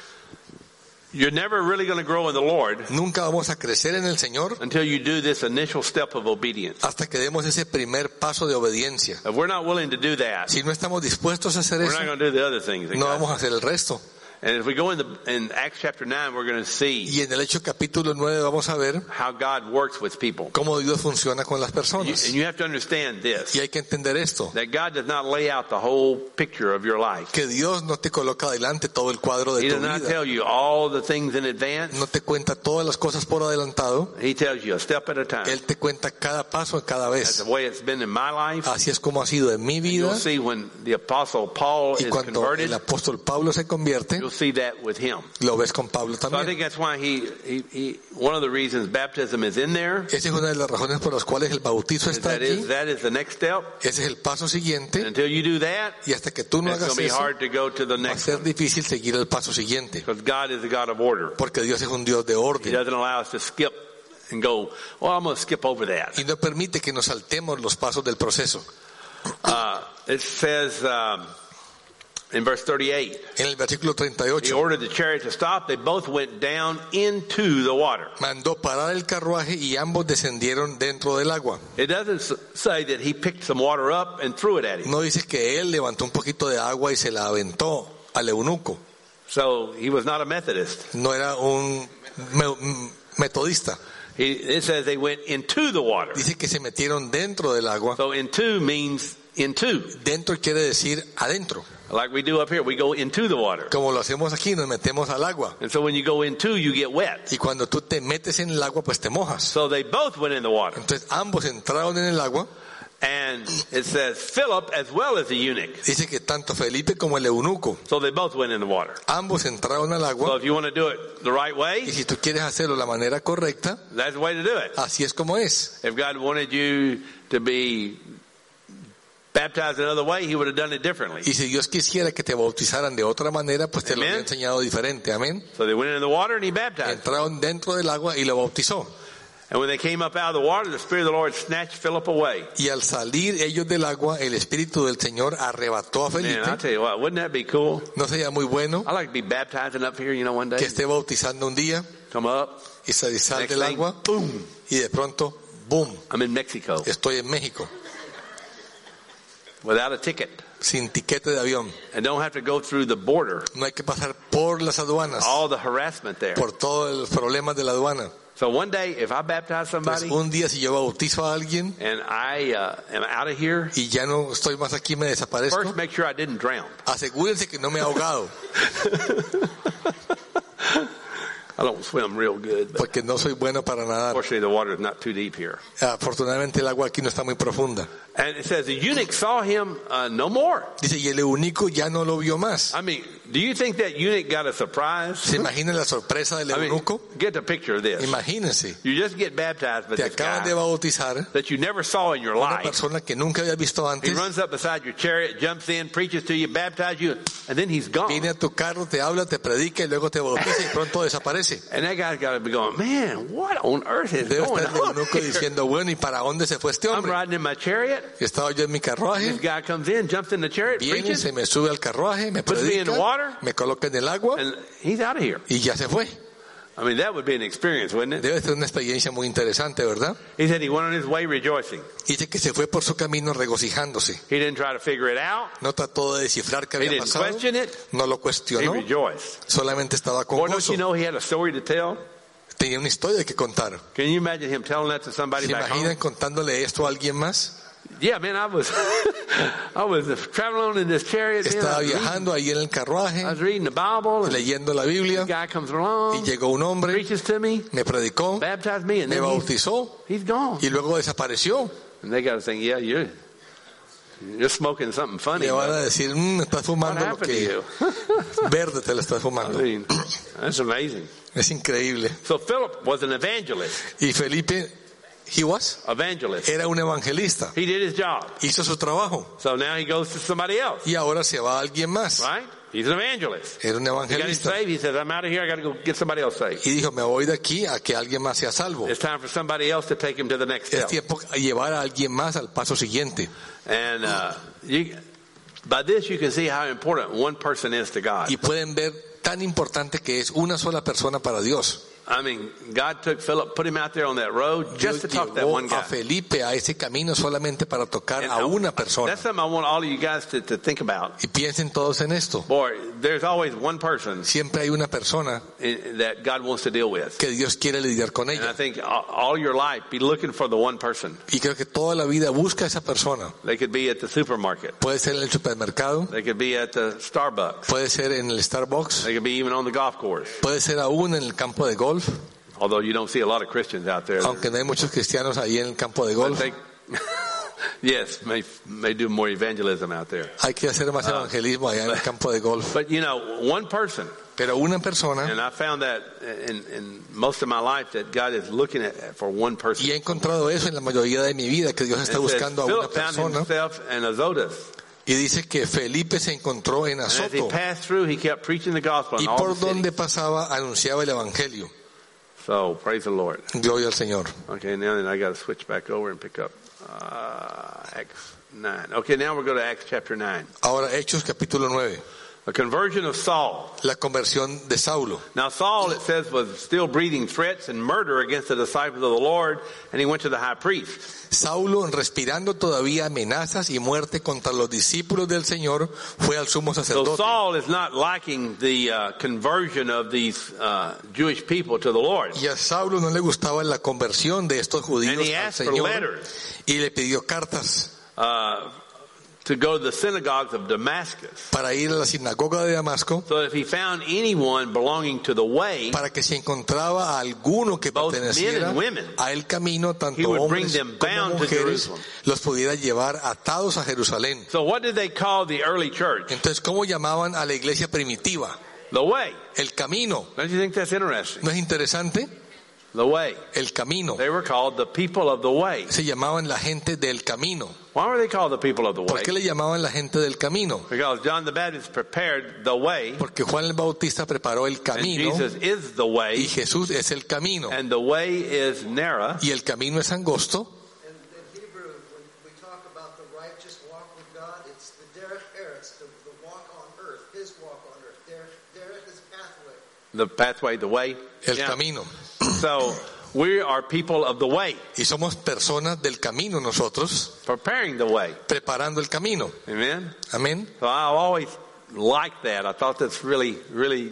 You're never really going to grow in the Lord Nunca vamos a crecer en el Señor until you do this initial step of obedience. hasta que demos ese primer paso de obediencia. If we're not willing to do that, Si no estamos dispuestos a hacer we're eso, not going to do the other things. that no God- vamos a hacer el resto. And if we go in, the, in Acts chapter nine, we're going to see Y en el Hecho capítulo nueve vamos a ver how God works with people. cómo Dios funciona con las You, personas. and you have to understand this, Y hay que entender esto, that God does not lay out the whole picture of your life. que Dios no te coloca adelante todo el cuadro He de tu does not vida. tell you all the things in advance. No te cuenta todas las cosas por adelantado. He tells you a step at a time. Él te cuenta cada paso cada That's vez. the way it's been in my life. Así es como ha sido en mi vida. You'll see when the apostle Paul Y is cuando converted, el apóstol Pablo se convierte, you'll see that with him. lo ves con Pablo So I también. think that's why he, he, he, one of the reasons baptism is in there, Esa es una de las razones por las cuales el bautizo is está that is, aquí. that is the next step. Ese es el paso siguiente. Until you do that, Y hasta que tú no it's going hagas to be eso, hard to go to the va a next ser one. difícil seguir el paso siguiente. Because God is a God of order. Porque Dios es un Dios de He orden. doesn't allow us to skip and go, well, I'm going to skip over that. Y no permite que nos saltemos los pasos del proceso. Uh, it says um, in verse thirty-eight, En el versículo treinta y he ocho, ordered the chariot to stop. They both went down into the water. mandó parar el carruaje y ambos descendieron dentro del agua. It doesn't s- say that he picked some water up and threw it at him. No dice que él levantó un poquito de agua y se la aventó al eunuco. So he was not a Methodist. No era un me- metodista. He, it says they went into the water. Dice que se metieron dentro del agua. So into means into. Dentro quiere decir adentro. Like we do up here, we go into the water. Como lo hacemos aquí, nos metemos al agua. And so when you go into, you get wet. Y cuando tú te metes en el agua, pues te mojas. So they both went in the water. Entonces ambos entraron en el agua. And it says Philip as well as the eunuch. Dice que tanto Felipe como el eunuco, So they both went in the water. ambos entraron al So agua. if you want to do it the right Y way, si tú quieres hacerlo de la manera correcta, that's the way to do it. así es como es. If God wanted you to be baptized another way, he would have done it differently. Y si Dios quisiera que te bautizaran de otra manera, pues te lo Amen. habría enseñado diferente. Amén. So they went into the water and he baptized. Entraron dentro del agua y lo bautizó. And when they came up out of the water, the Spirit of the Lord snatched Philip away. Y al salir ellos del agua, el Espíritu del Señor arrebató a Felipe. Man, I'll tell you what, wouldn't that be cool? ¿No sería muy bueno I like to be baptizing up here, you know, one day. que esté bautizando un día Come up, y se sale next del thing, agua boom, y de pronto, boom, I'm in Mexico estoy en México, without a ticket. sin tiquete de avión? And don't have to go through the border, No hay que pasar por las aduanas, all the harassment there. por todos los problemas de la aduana. So one day, if I baptize Entonces, somebody un día si yo bautizo a alguien and I uh, am out of here, y ya no estoy más aquí, me desaparezco, first make sure I didn't drown. asegúrense que no me he ahogado, I don't swim real good, but porque no soy bueno para nadar. fortunately the water is not too deep here. Afortunadamente el agua aquí no está muy profunda. And it says the eunuch saw him uh, no more. Dice, y el eunuco ya no lo vio más. I mean, do you think that eunuch got a surprise? ¿Se imaginan la sorpresa del I mean, eunuco? get the picture of this. Imagínense, You just get baptized by te this acaban de guy bautizar, that you never saw in your una life. persona que nunca habías visto He antes, runs up beside your chariot, jumps in, preaches to you, baptizes you, and then he's gone. viene a tu carro, te habla, te predica y luego te bautiza y pronto desaparece. And that guy's got to be going, man, what on earth is Debe going estar el on eunuco here? diciendo, bueno, ¿y para dónde se fue este I'm hombre? riding in my chariot. Estaba yo en mi This carruaje, guy comes in, jumps in the chariot, viene, preaches, se me sube al carruaje, me puts me in the predica, water, me coloca en el agua and he's out of here. y ya se fue. I mean, that would be an experience, wouldn't it? Debe ser una experiencia muy interesante, ¿verdad? He said he went on his way rejoicing. Dice que se fue por su camino regocijándose. He didn't try to figure it out. No trató de descifrar qué He había didn't pasado, question it. no lo He cuestionó, rejoiced. solamente estaba con Boy, don't gozo. you know he had a story to tell? Tenía una historia que contar. Can you imagine him telling that to somebody ¿Se back imaginan home? contándole esto a alguien más? Yeah, man, I was, I was traveling in this chariot. Man, Estaba I, was reading, viajando ahí en el carruaje, I was reading the Bible, and leyendo la Biblia, this guy comes y along, llegó un hombre, preaches to me, me predicó, baptized me, and me then he's, bautizó, he's gone. y luego desapareció. And they got to think, yeah, you're, you're smoking something funny. Le van a man. decir, mmm, estás What fumando lo happened to que you? verde te lo estás I fumando. mean, that's amazing. Es increíble. So Philip was an evangelist. Y Felipe, he was, Evangelist. era un evangelista, He did his job. hizo su trabajo, So now he goes to somebody else, y ahora se va a alguien más. right? He's an evangelist. Era un He got him evangelista. saved. He says, I'm out of here. I got to go get somebody else saved. Y dijo, me voy de aquí a que alguien más sea salvo. It's time for somebody else to take him to the next Es step. tiempo de llevar a alguien más al paso siguiente. And uh, you, by this, you can see how important one person is to God. Y pueden ver tan importante que es una sola persona para Dios. I mean, God took Philip, put him out there on that road just Dios to talk to that llevó one guy. a Felipe a ese camino solamente para tocar And a I- una persona. That's something I want all of you guys to, to think about. Y piensen todos en esto. Boy, there's always one person Siempre hay una persona in, that God wants to deal with. que Dios quiere lidiar con And I ella. think all, all your life, be looking for the one person. Y creo que toda la vida busca a esa persona. They could be at the supermarket. Puede ser en el supermercado, They could be at the Starbucks. puede ser en el Starbucks, They could be even on the golf course. puede ser aún en el campo de golf, Although you don't see a lot of Christians out there. aunque no hay muchos cristianos ahí en el campo de But golf. they, yes, may, may do more evangelism out there. Hay que hacer más evangelismo allá en el campo de golf. But you know, one person, Pero una persona, and I found that in, in most of my life that God is looking at for one person. y he encontrado eso en la mayoría de mi vida, que Dios está And it says, buscando a una Philip found persona. himself in Azotus. Y dice que Felipe se encontró en And as he Azoto, passed through, he kept preaching the gospel in y all por the donde cities. pasaba anunciaba el evangelio. So, praise the Lord. Gloria al Señor. Okay, now then I got to switch back over and pick up uh, Acts nine. Okay, now we're going to Acts chapter nine. Ahora Hechos capítulo nueve, The conversion of Saul. la conversión de Saulo. Now Saul, it says, was still breathing threats and murder against the disciples of the Lord, and he went to the high priest. Saulo, respirando todavía amenazas y muerte contra los discípulos del Señor, fue al sumo So sacerdote. Saul is not liking the uh, conversion of these uh, Jewish people to the Lord. Y a Saulo no le gustaba la conversión de estos And judíos he al asked for Señor, letters y le pidió cartas uh, to go to the synagogues of Damascus. para ir a la sinagoga de Damasco, So if he found anyone belonging to the way, para que si encontraba a alguno que Both men perteneciera and women, a el camino, he tanto would bring hombres them como bound to mujeres, Jerusalem. los pudiera llevar atados a Jerusalén. So what did they call the early church? Entonces, ¿cómo llamaban a la iglesia primitiva? The way. El camino. Don't you think that's interesting? ¿No es interesante? The way. El camino. They were called the people of the way. Se llamaban la gente del camino. Why were they called the people of the ¿Por way? qué le llamaban la gente del camino? Because John the Baptist prepared the way. Porque Juan el Bautista preparó el And camino Jesus is the y way. Jesús es el camino. And the way is narrow. Y el camino es angosto. In, in Hebrew, when we talk about the righteous walk with God, it's the derech eretz, the, the walk on earth, his walk on earth. Derech, derech is pathway. The pathway, the way. El Yeah. camino. So we are people of the way. Y somos personas del camino nosotros, Preparing the way. preparando el camino. Amen. Amén. So I've always liked that. I thought that's really, really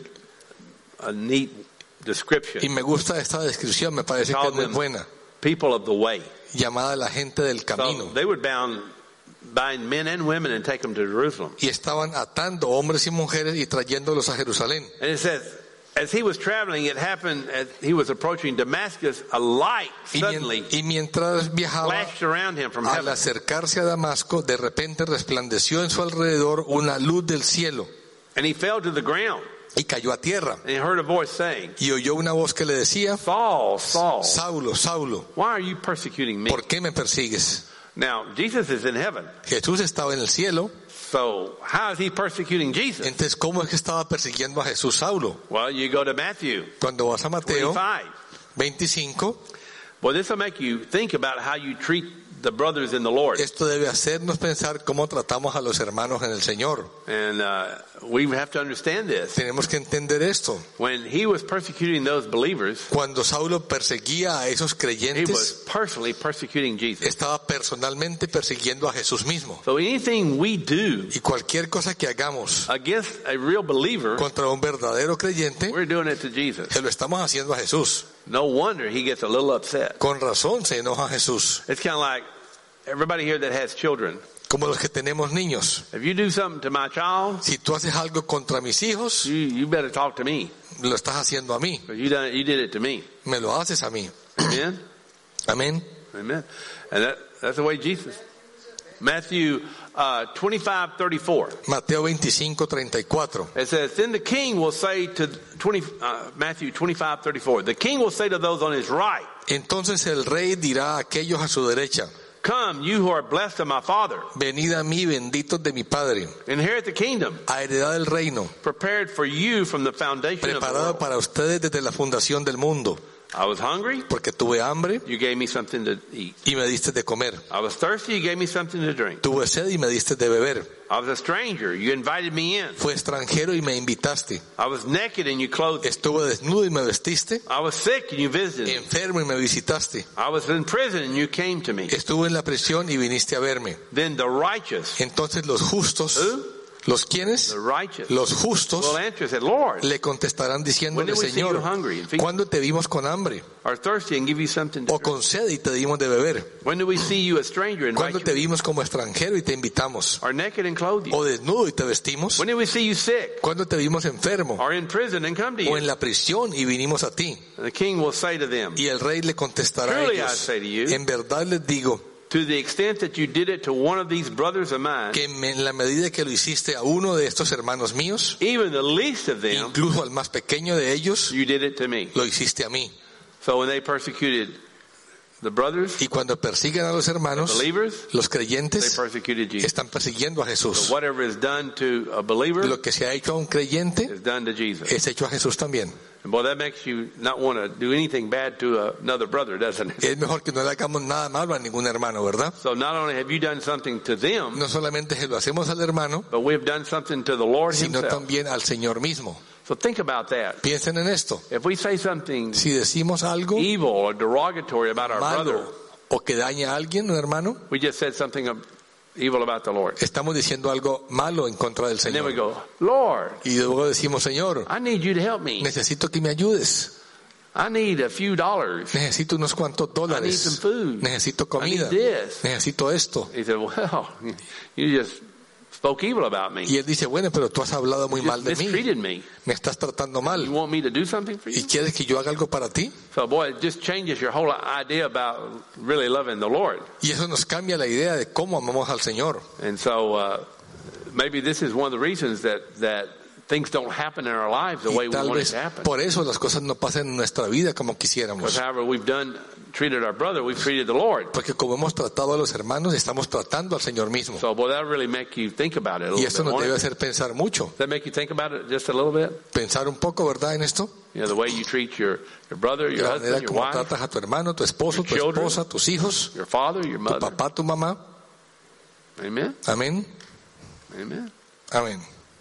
a neat description. Y me gusta esta descripción, me parece que es muy buena. People of the way. Llamada la gente del So camino. they would bound, bind men and women and take them to Jerusalem. Y estaban atando hombres y mujeres y trayéndolos a Jerusalén. And it says, as he was traveling, it happened as he was approaching Damascus, a light Y, suddenly mien- y mientras viajaba, flashed around him from al heaven. acercarse a Damasco, de repente resplandeció en su alrededor una luz del cielo And he fell to the ground. y cayó a tierra. And he heard a voice saying, Y oyó una voz que le decía: Saul, Saul, Saulo, Saulo, why are you persecuting me? ¿por qué me persigues? Now, Jesus is in heaven. Jesús estaba en el cielo. So how is he persecuting Jesus? Entonces, ¿cómo es que estaba persiguiendo a Jesús Saulo? Well, you go to Matthew Cuando vas a Mateo twenty-five. veinticinco, Well, this will make you think about how you treat the brothers in the Lord. esto debe hacernos pensar cómo tratamos a los hermanos en el Señor. And uh, we have to understand this. Tenemos que entender esto. When he was persecuting those believers, Cuando Saulo perseguía a esos he creyentes, was personally persecuting Jesus. estaba personalmente persiguiendo a Jesús mismo. So anything we do Y cualquier cosa que hagamos against a real believer, contra un verdadero creyente, we're doing it to Jesus. se lo estamos haciendo a Jesús. No wonder he gets a little upset. Con razón se enoja Jesús. It's kind of like everybody here that has children. Como los que tenemos niños. If you do something to my child, Si tú haces algo contra mis hijos, you, you better talk to me. lo estás haciendo a mí. 'Cause you done, you did it to me. Me lo haces a mí. Amen? Amén. Amen. And that, that's the way Jesus. Matthew uh, twenty-five thirty-four. Mateo veinticinco treinta y cuatro. It says, then the king will say to twenty, uh, Matthew twenty-five thirty-four, the king will say to those on his right, Entonces el rey dirá a aquellos a su derecha: come, you who are blessed of my Father, Venid a mí, benditos de mi Padre, inherit the kingdom, a heredad el reino, prepared for you from the foundation of the preparado world. para ustedes desde la fundación del mundo. I was hungry, Porque tuve hambre you gave me something to eat. y me diste de comer. I was thirsty, you gave me something to drink. Tuve sed y me diste de beber. I was a stranger, you invited me in. Fui extranjero y me invitaste. I was naked and you clothed me. Estuve desnudo y me vestiste. I was sick and you visited me. Enfermo y me visitaste. I was in prison and you came to me. Estuve en la prisión y viniste a verme. Then the righteous, Entonces los justos, who? ¿los quiénes? The righteous Los justos will answer and say, Lord, le contestarán when diciéndole: did we see you Señor, hungry and feed you, ¿cuándo te vimos con hambre or thirsty and give you something to o drink? con sed y te dimos de beber? When did we see you a stranger and ¿Cuándo invite te you, vimos como extranjero y te invitamos? or naked and clothed you? ¿O desnudo y te vestimos? When did we see you sick, ¿Cuándo te vimos enfermo or in prison and come to o you? en la prisión y vinimos a ti? And the king will say to them, Y el rey le contestará a Truly I ellos: say to you, En verdad les digo to the extent that you did it to one of these brothers of mine, que en la medida que lo hiciste a uno de estos hermanos míos, even the least of them, incluso al más pequeño de ellos, you did it to me. lo hiciste a mí. So when they persecuted the brothers, Y cuando persiguen a los hermanos, believers, los they creyentes persecuted Jesus. están persiguiendo a So Jesús. whatever is done to a believer Lo que se ha hecho a un creyente is done to Jesus. es hecho a Jesús también. And boy, that makes you not want to do anything bad to another brother, doesn't it? Es mejor que no le hagamos nada malo a ningún hermano, ¿verdad? So not only have you done something to them, No solamente se lo hacemos al hermano, but we've done something to the Lord sino himself. también al Señor mismo. So think about that. Piensen en esto. If we say something Si decimos algo evil or derogatory about our brother, malo o que daña a alguien, un hermano, we just said something of- evil about the Lord. estamos diciendo algo malo en contra del And then we Señor. go, Lord, Y luego decimos: Señor, I need you to help me. necesito que me ayudes. I need a few dollars. Necesito unos cuantos I need some dólares. food. Necesito I comida. need this. Necesito esto. He said, well, you just spoke evil about me. Y él dice: bueno, pero tú has hablado muy You mal just de mí. mistreated me. Me estás tratando You mal. want me to do something for ¿Y you? quieres que yo haga algo para ti? So boy, it just changes your whole idea about really loving the Lord. Y eso nos cambia la idea de cómo amamos al Señor. And so uh, maybe this is one of the reasons that, that things don't happen in our lives the way Y we tal want it vez to happen. por eso las cosas no pasan en nuestra vida como Because quisiéramos. however we've done, treated our brother, we've treated the Lord. Porque como hemos tratado a los hermanos, estamos tratando al Señor mismo. So, boy, that really make you think about it a Y little esto bit. nos won't debe it? hacer pensar mucho. Does that make you think about it just a little bit? Pensar un poco, ¿verdad?, en esto. You know, the way you treat your, your brother, De your la husband, manera your como wife, tratas a tu hermano, tu esposo, tu your children, esposa, tus hijos, your father, your tu mother. papá, tu mamá. Amen? Amén. Amen. Amén.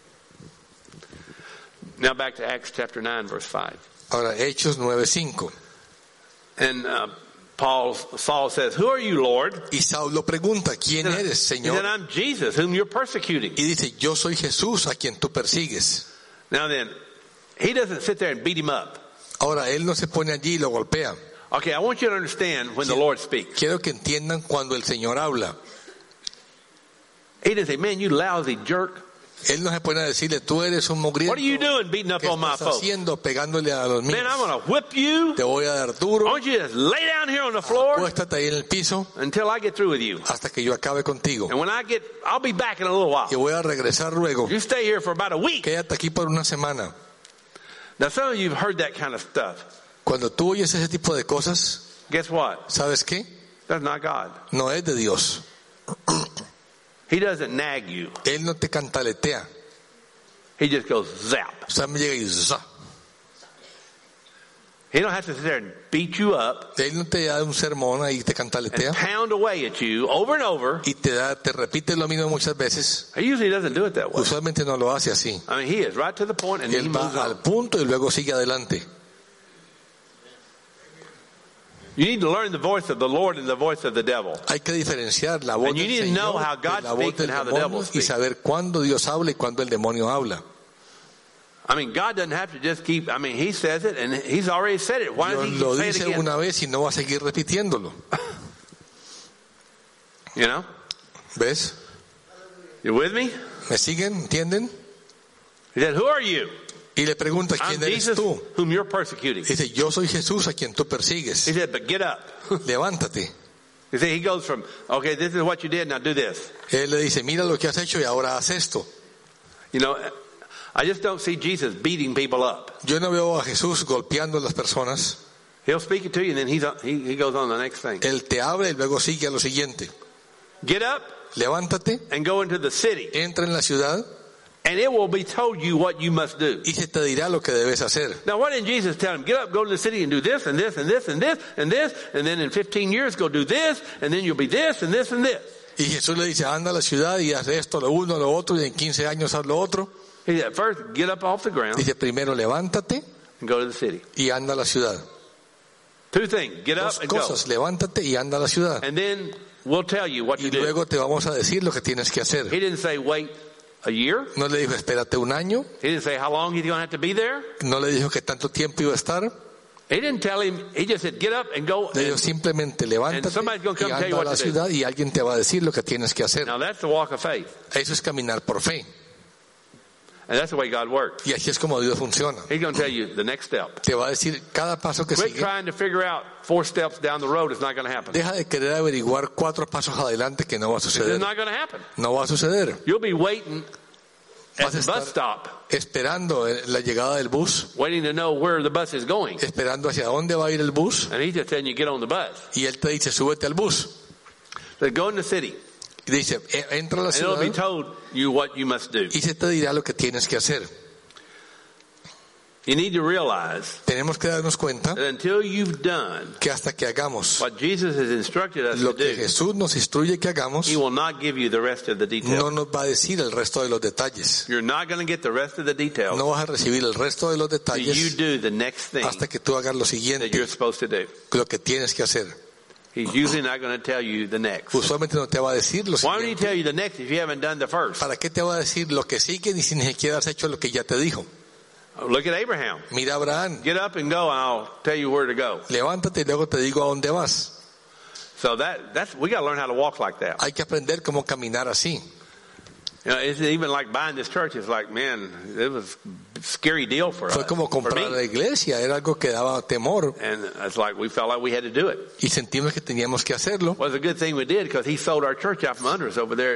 Now back to Acts chapter nine, verse five. Ahora, Hechos nueve cinco. And uh, Paul, Saul says, "Who are you, Lord?" Y Saulo pregunta, ¿quién eres, He said, Señor? "I'm Jesus, whom you're persecuting." Y dice, yo soy Jesús a quien tú persigues. Now then, he doesn't sit there and beat him up. Ahora, él no se pone allí y lo golpea. Okay, I want you to understand when the Lord speaks. Quiero que entiendan cuando el Señor habla. He didn't say, "Man, you lousy jerk. Él no se pone a decirle, tú eres un mugriento. What are you doing beating up ¿Qué on my estás folks? haciendo pegándole a los míos? Man, I'm going to whip you. Te voy a dar I duro. want you to just lay down here on the floor Acuéstate ahí en el piso until I get through with you. hasta que yo acabe contigo. And when I get, I'll be back in a little while. Y voy a regresar luego. You stay here for about a week." Quédate aquí por una semana. Now, some of you have heard that kind of stuff. Cuando tú oyes ese tipo de cosas, Guess what? ¿sabes qué? That's not God. No es de Dios. He doesn't nag you. Él no te cantaletea. He just goes zap. O sea, me llega y ¡za! He don't have to sit there and beat you up Él no te da un sermón ahí, te and cantaletea. pound away at you over and over. Y te da, te repite lo mismo muchas veces. He usually doesn't do it that way. Usualmente no lo hace así. I mean, he is right to the point and he Él moves va al on. punto y luego sigue adelante. You need to learn the voice of the Lord and the voice of the devil. Hay que diferenciar la voz And you del need to know how Señor God de la voz speaks del and how the demonio devil y speaks. saber cuándo Dios habla y cuándo el demonio habla. I mean, God doesn't have to just keep, I mean, he says it and he's already said it. Why does Dios he lo say it dice again? una vez y no va a seguir repitiéndolo. You know? ¿Ves? You with me? ¿Me siguen? ¿Entienden? He said, "Who are you?" Y le pregunta, "I'm ¿quién eres Jesus, tú? whom you're persecuting." Dice, yo soy Jesús a quien tú persigues. He said, "But get up." Levántate. You see, he goes from, "Okay, this is what you did, now do this." Él le dice, mira lo que has hecho y ahora haz esto. You know, I just don't see Jesus beating people up. Yo no veo a Jesús golpeando a las personas. He'll speak it to you and then he's, he, he goes on to the next thing. Él te habla y luego sigue a lo siguiente. Get up Levántate, and go into the city entra en la ciudad and it will be told you what you must do. y se te dirá lo que debes hacer. Now, why didn't Jesus tell him, get up, go to the city and do this and this and this and this and this, and then in fifteen years go do this, and then you'll be this and this and this? Y Jesús le dice, anda a la ciudad y haz esto, lo uno, lo otro, y en quince años haz lo otro. He said, first, get up off the ground Dice, primero levántate and go to the city. y anda a la ciudad. Two things, get Dos up and go. cosas, levántate y anda a la ciudad. And then we'll tell you what Y to do. luego te vamos a decir lo que tienes que hacer. He didn't say wait a year. No le dijo, espérate un año. He didn't say how long he's going to have to be there. No le dijo que tanto tiempo iba a estar. He didn't tell him, he just said, get up and go. Le dijo And, simplemente levántate somebody's gonna come y tell you anda a what la to do. ciudad y alguien te va a decir lo que tienes que hacer. now that's the walk of faith. Eso es caminar por fe. And that's the way God works. Y así es como Dios funciona. He's going to tell you the next step. Te va a decir cada paso que Quit sigue. trying to figure out four steps down the road. It's not going to happen. Deja de querer averiguar cuatro pasos adelante que no va a It's suceder. not going to happen. No va a suceder. You'll be waiting at Vas a the bus estar stop, esperando la llegada del bus, waiting to know where the bus is going. esperando hacia dónde va a ir el bus, And he's just telling you, get on the bus. y él te dice, súbete al bus. So go in the city. Y dice, "E- entra a la And it'll be ciudad told you what you must do. y se te dirá lo que tienes que hacer. You need to realize Tenemos que darnos cuenta that until you've done que hasta que hagamos what Jesus has instructed us to lo que do, Jesús nos instruye que hagamos, he will not give you the rest of the details. no nos va a decir el resto de los detalles. You're not going to get the rest of the details No vas a recibir el resto de los till you detalles do the next thing hasta que tú hagas lo that siguiente, you're supposed to do. lo que tienes que hacer. He's usually not going to tell you the next. Usualmente no te va a decir lo Why would he siguiente. tell you the next if you haven't done the first? ¿Para qué te va a decir lo que sigue ni si ni siquiera has hecho lo que ya te dijo? Look at Abraham. Mira a Abraham, Get up and go, and I'll tell you where to go. levántate y luego te digo a dónde vas. So that that's we got to learn how to walk like that. Hay que aprender cómo caminar así. You know, it's even like buying this church. It's like, man, it was a scary deal for us. Fue como for comprar la me. iglesia, era algo que daba temor And it's like we felt like we had to do it. y sentimos que teníamos que hacerlo. Well, it's a good thing we did because he sold our church out from under us over there at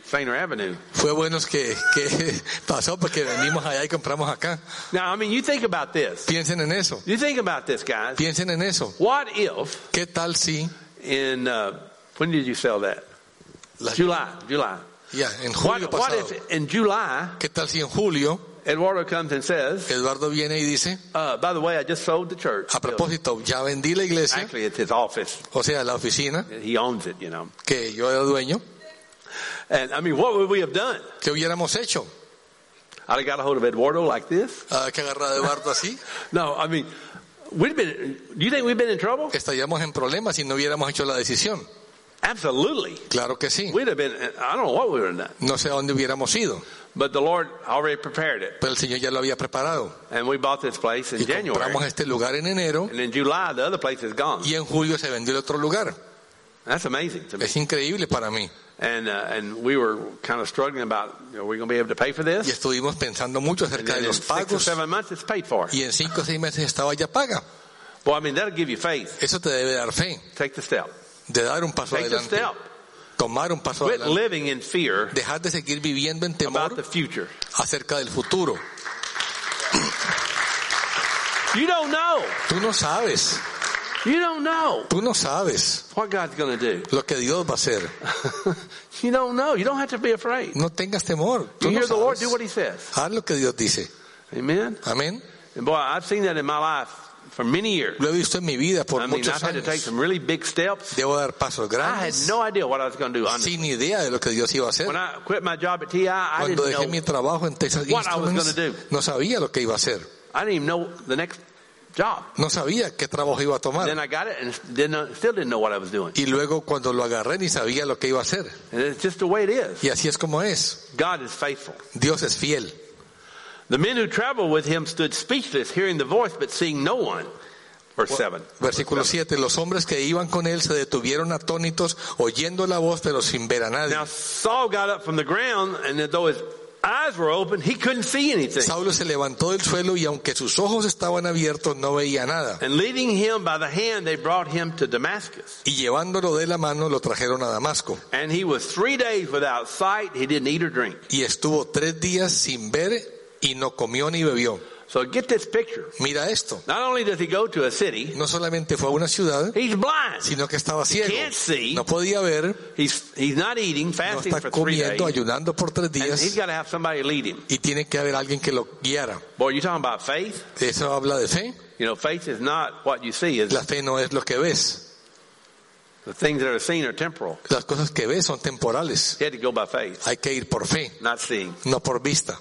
Sainer Avenue. Fue bueno que, que pasó porque venimos allá y compramos acá. Now, I mean, you think about this. Piensen en eso. You think about this, guys. Piensen en eso. What if ¿Qué tal si in, uh, when did you sell that? La- July, July. ya en What, julio what pasado? if in July, ¿Qué tal si en julio Eduardo comes and says, Eduardo viene y dice, uh, by the way, I just sold the church. a propósito, ya vendí la iglesia, Actually, it's his office. o sea, la oficina, He owns it, you know. que yo era dueño? And I mean, what would we have done? ¿Qué hubiéramos hecho? I'd have got a hold of Eduardo like this? ¿Ah, que agarrar a Eduardo así? No, I mean, we'd been, do you think we've been in trouble? Estaríamos en problemas si no hubiéramos hecho la decisión. Absolutely. Claro que sí. We'd have been, I don't know what we would have done. No sé a dónde hubiéramos ido, But the Lord already prepared it. pero el Señor ya lo había preparado. And we bought this place in Y January. compramos este lugar en enero And in July, the other place is gone. y en julio se vendió el otro lugar. That's amazing to me. Es increíble para mí. And uh, and we were kind of struggling about, you know, are we going to be able to pay for Y this? estuvimos pensando mucho And acerca then de in los six or pagos seven months, it's paid for. y en cinco o seis meses estaba ya paga. Well, I mean, that'll give you faith. Eso te debe dar fe, Take the step. de dar un paso Take the adelante, step. tomar un paso Quit adelante, living in fear dejar de seguir viviendo en about the temor future. acerca del futuro. You don't know. Tú no sabes, You don't know tú no sabes what God's going to do. lo que Dios va a hacer. You don't know. You don't have to be afraid. No tengas temor. Tú You no hear the Lord sabes. do what He says. Haz lo que Dios dice. Amen. Amén. And boy, I've seen that in my life for many years. Lo he visto en mi vida por I mean, muchos I've had to take años. some really big steps. Debo dar pasos I had grandes no idea what I was going to do. honestly. sin idea de lo que Dios iba a hacer. When I quit my job at T I, I Cuando didn't dejé know. mi trabajo en Texas what I was Instruments, gonna do. no sabía lo que iba a hacer. I didn't even know the next job. No sabía qué trabajo iba a tomar. Then I got it and didn't know, still didn't know what I was doing. Y luego cuando lo agarré ni sabía lo que iba a hacer. And it's just the way it is. Y así es como es. God is faithful. Dios es fiel. The men who traveled with him stood speechless, hearing the voice, but seeing no one. Verse seven. Versículo siete. Los hombres que iban con él se detuvieron atónitos, oyendo la voz, pero sin ver a nadie. Now Saul got up from the ground, and though his eyes were open, he couldn't see anything. Saulo se levantó del suelo y aunque sus ojos estaban abiertos no veía nada. And leading him by the hand, they brought him to Damascus. Y llevándolo de la mano lo trajeron a Damasco. And he was three days without sight. He didn't eat or drink. Y estuvo tres días sin ver y no comió ni bebió. So get this picture. Mira esto. Not only does he go to a city, No solamente fue a una ciudad, he's blind. sino que estaba ciego. can't see. No podía ver, He's he's not eating, no fasting está for three days. comiendo, ayunando por tres And he's días got to have somebody lead him. y tiene que haber alguien que lo guiara. Boy, you talking about faith? Eso habla de fe. You know, faith is not what you see. Is La fe no es lo que ves. the things that are seen are temporal. Las cosas que ves son temporales. He had to go by faith, Hay que ir por fe, not seeing. no por vista.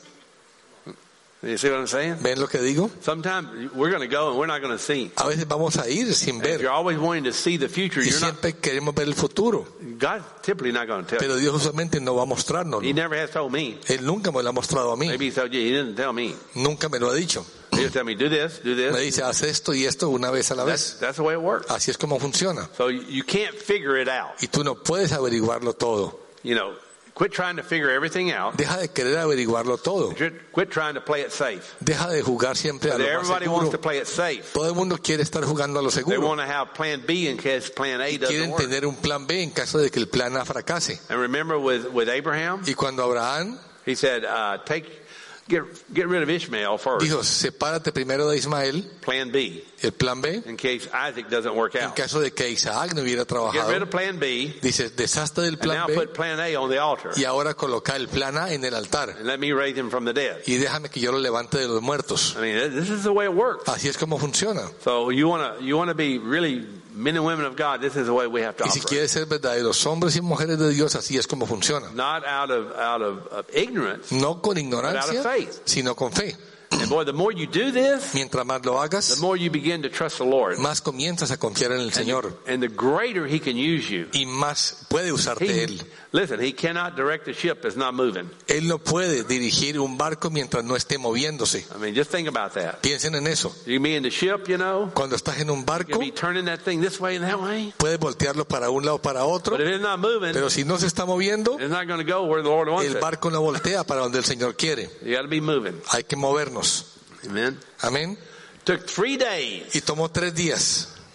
You see what I'm saying? ¿Ven lo que digo? Sometimes we're going to go and we're not going to see. A veces vamos a ir sin And if ver you're always wanting to see the future, y you're not. siempre queremos ver el futuro. God's typically not going to tell. Pero Dios usualmente no va a mostrarnos. He never has told me. Él nunca me lo ha mostrado a mí. Maybe he told you. He didn't tell me. Nunca me lo ha dicho. He just tell me, do this, do Me this. dice, haz esto y esto una vez a la That's, vez. that's the way it works. Así es como funciona. So you can't figure it out. Y tú no puedes averiguarlo todo. You know, quit trying to figure everything out. Deja de querer averiguarlo todo. Quit trying to play it safe. Deja de jugar siempre a lo más Everybody wants to seguro. play it safe. Todo el mundo quiere estar jugando a lo They seguro. want to have plan B in case plan A doesn't Quieren work. tener un plan B en caso de que el plan A fracase. And remember with, with Abraham, Y cuando Abraham he said, uh, take, get, get rid of Ishmael first. dijo, sepárate primero de Ismael, Plan B, el plan B, in case Isaac doesn't work en out. caso de que Isaac no hubiera Get rid trabajado. of plan B, Dice, deshazte del and plan now B put plan A on the altar. y ahora coloca el plan A en el altar. And let me raise him from the dead. Y déjame que yo lo levante de los muertos. I mean, this is the way it works. Así es como funciona. So you want to, you want to be really men and women of God, this is the way we have to Y si operate. quieres ser verdaderos hombres y mujeres de Dios, así es como funciona. Not out of, out of, of ignorance, No con but out ignorancia, of faith. sino con fe. And boy, the more you do this, Mientras más lo the hagas, more you begin to trust the Lord. más comienzas a confiar en el Señor And the greater He can use you. y más puede usarte He, Él. listen, He cannot direct the ship that's not moving. Él no puede dirigir un barco mientras no esté moviéndose. I mean, just think about that. Piensen en eso. You be in the ship, you know, Cuando estás en un you barco, can be turning that thing this way and that way. puedes voltearlo para un lado o para otro, But if it's not moving, pero si no se está moviendo, it's not going to go where the Lord wants el it. barco no voltea para donde el Señor quiere. You got to be moving. Hay que movernos. Amen. Amén. Took three days. Y tomó tres días.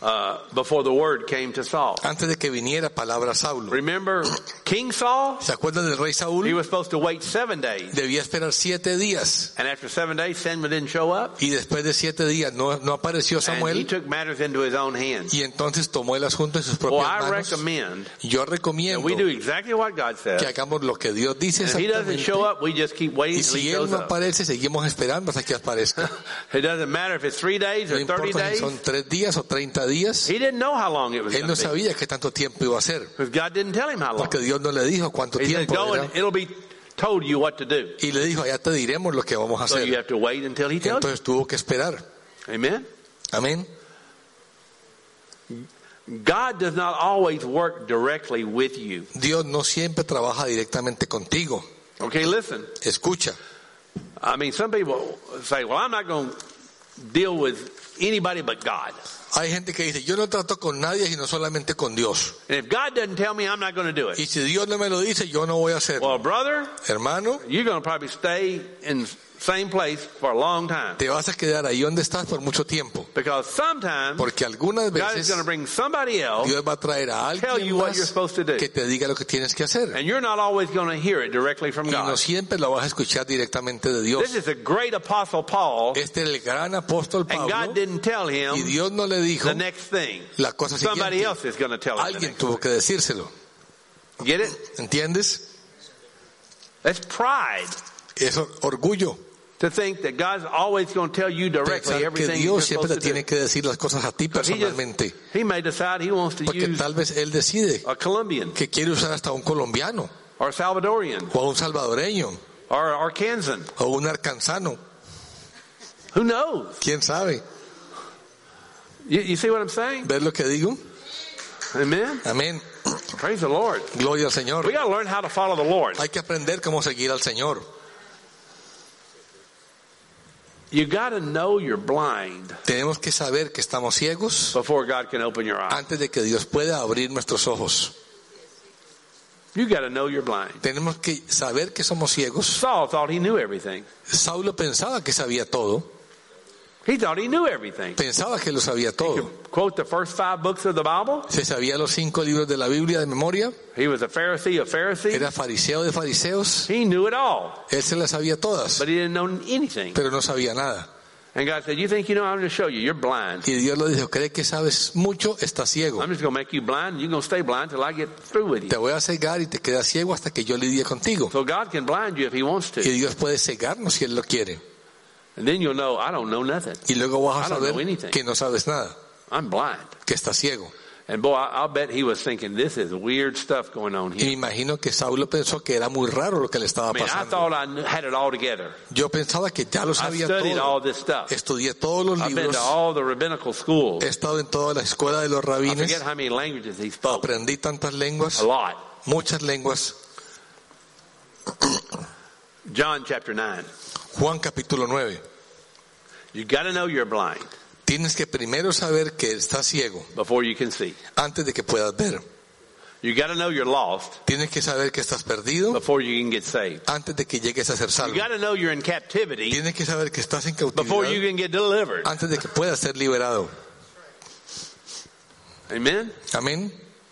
uh, before the word came to Saul. Antes de que viniera palabra a Saulo. Remember King Saul? ¿Se acuerdan del rey Saúl? He was supposed to wait seven days. Debía esperar siete días. And after seven days, Samuel didn't show up. Y después de siete días no, no apareció And he Samuel. took matters into his own hands. Y entonces tomó el asunto en sus Well, propias I manos. recommend Yo that recomiendo we do exactly what God says. que hagamos lo que Dios dice And if he doesn't show exactamente. up, we just keep waiting Y until he si Él shows no up. aparece, seguimos esperando hasta que aparezca. It doesn't matter if it's three days No or thirty importa si days. son tres días o treinta días. He didn't know how long it was Él going no to be. sabía qué tanto tiempo iba a ser. Because God didn't tell him how long. Porque Dios no le dijo cuánto He said, tiempo go era. and it'll be told you what to do. Y le dijo, allá te diremos lo que vamos a So you hacer. have to wait until he tells Entonces tuvo que esperar. you. Amen. Amén. God does not always work directly with you. Dios no siempre trabaja directamente contigo. Okay, listen. Escucha. I mean, some people say, well, I'm not going to deal with anybody but God. Hay gente que dice, yo no trato con nadie sino solamente con Dios. And if God doesn't tell me, I'm not going to do Y it. si Dios no me lo dice, yo no voy a hacerlo. Well, brother, Hermano, you're going to probably stay in same place for a long time. te vas a quedar ahí donde estás por mucho tiempo. Because sometimes Porque algunas God is veces going to bring somebody else Dios va a traer a tell alguien you what you're más supposed to do. que te diga lo que tienes que hacer. And you're not always going to hear it directly from Y no God. siempre lo vas a escuchar directamente de This Dios. is a great apostle Paul, Este es el gran apóstol and God Pablo. didn't tell Y him Dios no le dijo the next thing. la cosa Somebody siguiente. else is going to tell him the Alguien next. tuvo que decírselo. Get it? ¿Entiendes? That's pride. Es orgullo. To think that God's always going to tell you directly Pensar que everything you're Dios siempre supposed te to tiene do. que decir las cosas a ti Because he, just, personalmente. he may decide he wants to Porque use tal vez Él decide a Colombian que quiere usar hasta un colombiano, or a Salvadorian o a un salvadoreño, or an Arkansan. o un arkansano. Who knows? ¿Quién sabe? You, you see what I'm saying? ¿Ves lo que digo? Amen? Amén. Praise the Lord. Gloria al Señor. We got to learn how to follow the Lord. Hay que aprender cómo seguir al Señor. You got to know you're blind Tenemos que saber que estamos ciegos before God can open your eyes. antes de que Dios pueda abrir nuestros ojos. You got to know you're blind. Tenemos que saber que somos ciegos. Saul thought he knew everything. Saulo pensaba que sabía todo. He thought he knew everything. Pensaba que lo sabía He todo. could quote the first five books of the Bible. Se sabía los cinco libros de la Biblia de memoria. He was a Pharisee of Pharisees. Era fariseo de fariseos. He knew it all, Él se las sabía todas, but he didn't know anything. pero no sabía nada. And God said, you think you know? I'm going to show you. You're blind. Y Dios le dijo, cree que sabes mucho, estás ciego. I'm just going to make you blind, and you're going to stay blind till I get through with Te you. voy a cegar y te quedas ciego hasta que yo lidie contigo. So God can blind you if he wants Y to. Dios puede cegarnos si Él lo quiere. And then you'll know, I don't know nothing. Y luego vas I a don't know saber anything. que no sabes nada, I'm blind. que estás ciego. And boy, I, I'll bet he was thinking, this is weird stuff going on Y me here. imagino que Saulo pensó que era muy raro lo que le estaba I mean, I pasando. thought I knew, had it all together. Yo pensaba que ya lo I sabía studied all todo. this stuff. Estudié todos los I've been libros. to all the rabbinical schools. He estado en toda la escuela de los I rabines. forget how many languages he spoke. Aprendí tantas lenguas, A lot. muchas lenguas. John chapter nine. Juan capítulo nueve. You got to know you're blind Tienes que primero saber que estás ciego before you can see. antes de que puedas ver. You got to know you're lost Tienes que saber que estás perdido before you can get saved. antes de que llegues a ser You salvo. got to know you're in captivity Tienes que saber que estás en before you cautividad can get delivered. antes de que puedas ser liberado. Amen. Amén.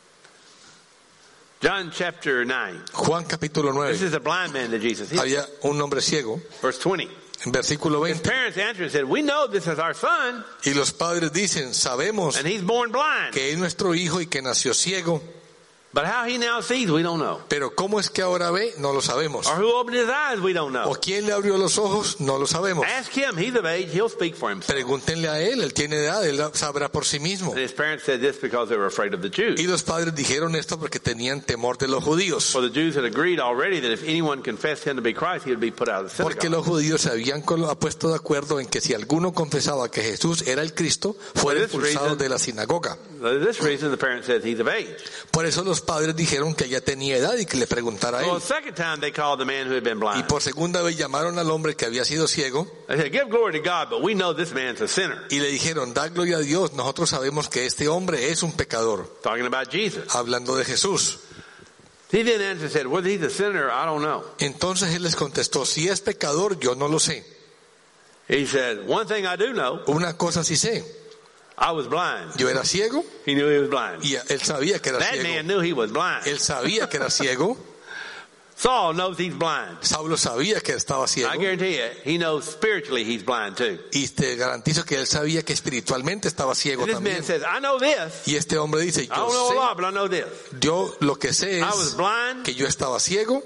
John chapter nine. Juan capítulo This nueve. is a blind man that Jesus healed. Había un hombre ciego. Verse twenty. En versículo His veinte. parents answered and said, we know this is our son, Y los padres dicen, sabemos and he's born blind. que es nuestro hijo y que nació ciego. But how he now sees, we don't know. Pero cómo es que ahora ve, no lo sabemos. Or who opened his eyes, we don't know. O quién le abrió los ojos, no lo sabemos. Ask him. He's of age. He'll speak for himself. Pregúntenle a él, él tiene edad, él sabrá por sí mismo. And his parents said this because they were afraid of the Jews. Y los padres dijeron esto porque tenían temor de los judíos. For the Jews had agreed already that if anyone confessed him to be Christ, he would be put out of the Porque synagogue. los judíos se habían colo- puesto de acuerdo en que si alguno confesaba que Jesús era el Cristo, fuera For this expulsado reason- de la sinagoga. For this reason, the parents said he's of age. Por eso los padres dijeron que ya tenía edad y que le preguntara a So a él. second time, they called the man who had been Y blind. por segunda vez llamaron al hombre que había sido ciego They said, give glory to God, but we know this man's a sinner. y le dijeron, da gloria a Dios, nosotros sabemos que este hombre es un pecador. Talking about Jesus. Hablando de Jesús. He then answered and said, whether he's a sinner, I don't know. Entonces él les contestó, si es pecador, yo no lo sé. He said, one thing I do know, Una cosa sí sé, I was blind. Yo era ciego He knew he was blind. y él sabía que era That man ciego. knew he was blind. Él sabía que era ciego. Saul knows he's blind. Saulo sabía que estaba I ciego. guarantee you, he knows spiritually he's blind too. Y te garantizo que él sabía que espiritualmente estaba ciego And this man también. says, I know this. Y este hombre dice, I don't know a yo lot, but I know this. sé, yo lo que sé I was es blind, que yo estaba ciego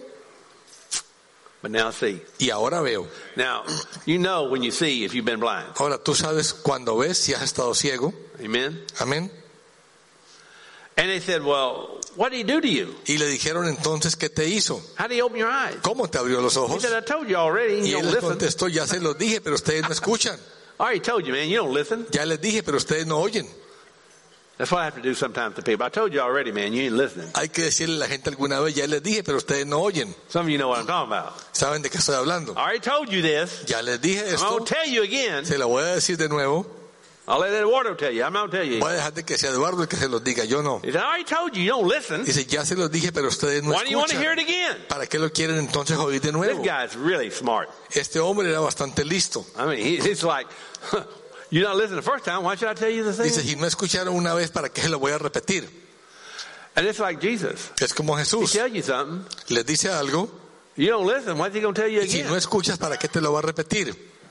but now see. y ahora veo. Now, you know when you see if you've been blind. Ahora tú sabes cuando ves si has estado ciego. Amen. Amén. And they said, well, what did he do to you? Y le dijeron entonces, ¿qué te hizo? How did he open your eyes? ¿Cómo te abrió los He ojos? said, I told you already. Y You él don't les listen. contestó, ya se los dije, pero ustedes no escuchan. I already told you, man. You don't listen. Ya les dije, pero ustedes no oyen. That's what I have to do sometimes to people. I told you already, man. You ain't listening. Hay que decirle a la gente alguna vez, ya les dije, pero ustedes no oyen. Some of you know what I'm talking about. ¿Saben de qué estoy hablando? I already told you this. Ya les dije I'm esto, going to tell you again. se lo voy a decir de nuevo. I'll let Eduardo tell you. I'm not going to tell you. Voy a dejar de que sea Eduardo el que se los diga, yo no. He said, I already told you. You don't listen. Dice, ya se los dije, pero ustedes no Why do you want to hear it escuchan. again? ¿Para qué lo quieren entonces oír de This nuevo? guy's really smart. Este hombre era bastante listo. I mean, he, he's like, you're not listening the first time. Why should I tell you the Dice, thing? si no escucharon una vez, ¿para qué se lo voy a repetir? And it's like Jesus. Es como He Jesús. tells you something. Les dice algo, You don't listen. What's he going to tell you y si again? no escuchas, ¿para qué te lo va a repetir?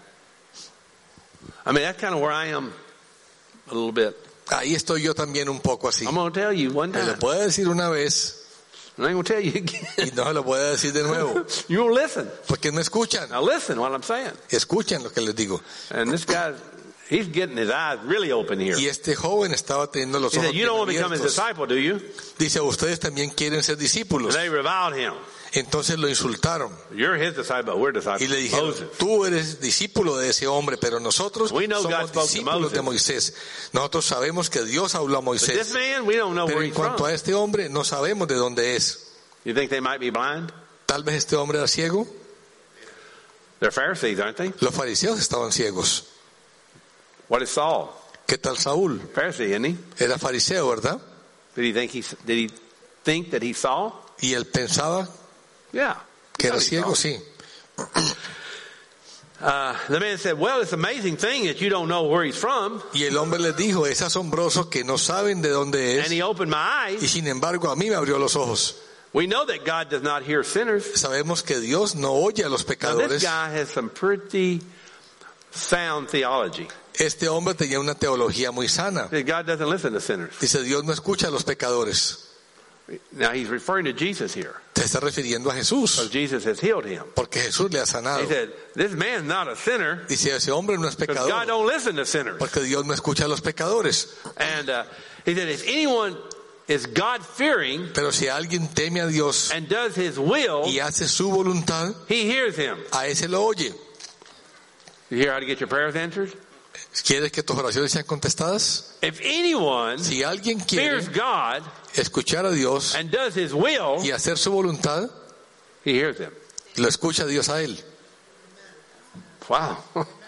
I mean, that's kind of where I am a little bit. Ahí estoy yo también un poco así. I'm going to tell you one Me time. lo puede decir una vez And I ain't going to tell you again. y no se lo puede decir de nuevo, You don't listen. porque no escuchan. Now listen what I'm saying. Escuchen lo que les digo. And this guy, he's getting his eyes really open here. Y este joven estaba teniendo los He ojos said, you bien don't want to become his abiertos. disciple, do you? Dice, ustedes también quieren ser And discípulos. they reviled him. Entonces lo insultaron You're his disciple, but we're disciples y le of dijeron, Moses. tú eres discípulo de ese hombre, pero nosotros We know God somos spoke to discípulos de Moisés. Nosotros sabemos que Dios habló a But this Moisés, man, we don't know pero where en he's cuanto from. a este hombre no sabemos de dónde es. You think they might be blind? Tal vez este hombre era ciego. They're Pharisees, aren't they? Los fariseos estaban ciegos. What is Saul? ¿Qué tal Saúl? Pharisee, isn't he? Era fariseo, ¿verdad? Did he think he did he think that he saw? Y él pensaba Yeah. que era He ciego, saw. sí. Uh, the man said, "Well, it's an amazing thing that you don't know where he's from." Y el hombre les dijo, es asombroso que no saben de dónde And es. he opened my Y eyes. sin embargo a mí me abrió los ojos. We know that God does not hear sinners. Sabemos que Dios no oye a los Now, this pecadores. guy has some pretty sound theology. Este hombre tenía una teología muy sana. That God doesn't listen to sinners. Dice, Dios no escucha a los pecadores. Now he's referring to Jesus here, Se está refiriendo a Jesús, because Jesus has healed him. porque Jesús le ha sanado. He said, "This man's not a sinner, Dice, ese hombre no es because God pecador, don't listen to sinners." porque Dios no escucha a los pecadores. And uh, he said, "If anyone is God-fearing Pero si alguien teme a Dios and does His will, y hace su voluntad, He hears him." a ese lo oye. You hear how to get your prayers answered? ¿Quieres que tus oraciones sean contestadas? If anyone Si alguien quiere fears God escuchar a Dios and does His will, y hacer su voluntad, He hears him. lo escucha Dios a él. Wow.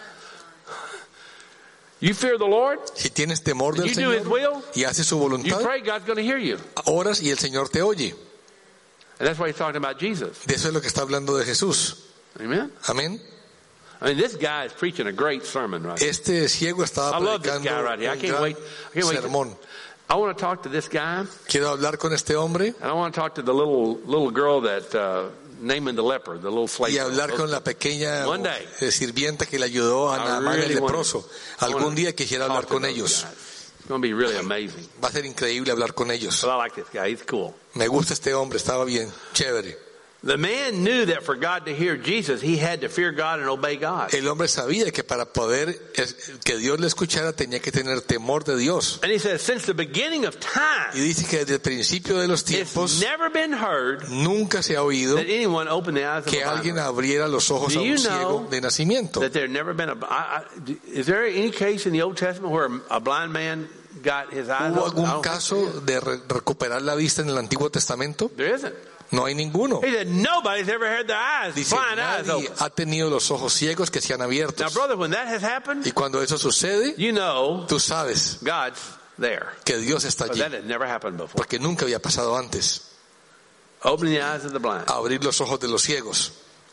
You fear the Lord, Si tienes temor del you do His Señor will, y haces su you voluntad, pray, God's going to hear you. oras y el Señor te oye. And that's why He's talking about Jesus. De eso es lo que está hablando de Jesús. Amen? Amén. I mean, this guy is preaching a great sermon right now. Este ciego estaba I love this predicando guy right here. I un can't gran wait. I can't wait. sermón. I want to talk to this guy, Quiero hablar con este hombre and I want to talk to the little little girl that uh, Naaman the leper, the little slave y girl. hablar con la pequeña One day. eh, sirvienta que le ayudó a I Naamán el really leproso. wanna- I Algún wanna día quisiera hablar talk to con those ellos. guys. It's going to be really amazing. Va a ser increíble hablar con ellos. But I like this guy. He's cool. Me gusta este hombre, estaba bien, chévere. The man knew that for God to hear Jesus, he had to fear God and obey God. El hombre sabía que para poder es- que Dios le escuchara tenía que tener temor de Dios. And he says, since the beginning of Y time, dice que desde el principio de los it's tiempos never been heard nunca se ha oído that anyone opened the eyes of que a blind alguien man. abriera los ojos Do a you un ciego know de nacimiento. That there never been a. I, I, is there any case in the Old Testament where a blind man got his eyes ¿Hubo opened? I algún don't think caso de re- recuperar la vista en el Antiguo Testamento? there isn't. No hay ninguno. He said nobody's ever had their eyes, Dice, blind eyes nadie open. ha tenido los ojos ciegos que se han Now, abiertos. brother, when that has happened, Y cuando eso sucede, you know tú sabes God's there. que Dios está But allí, that had never happened before. porque nunca había pasado antes. Opening the eyes of the blind. Abrir los ojos de los ciegos.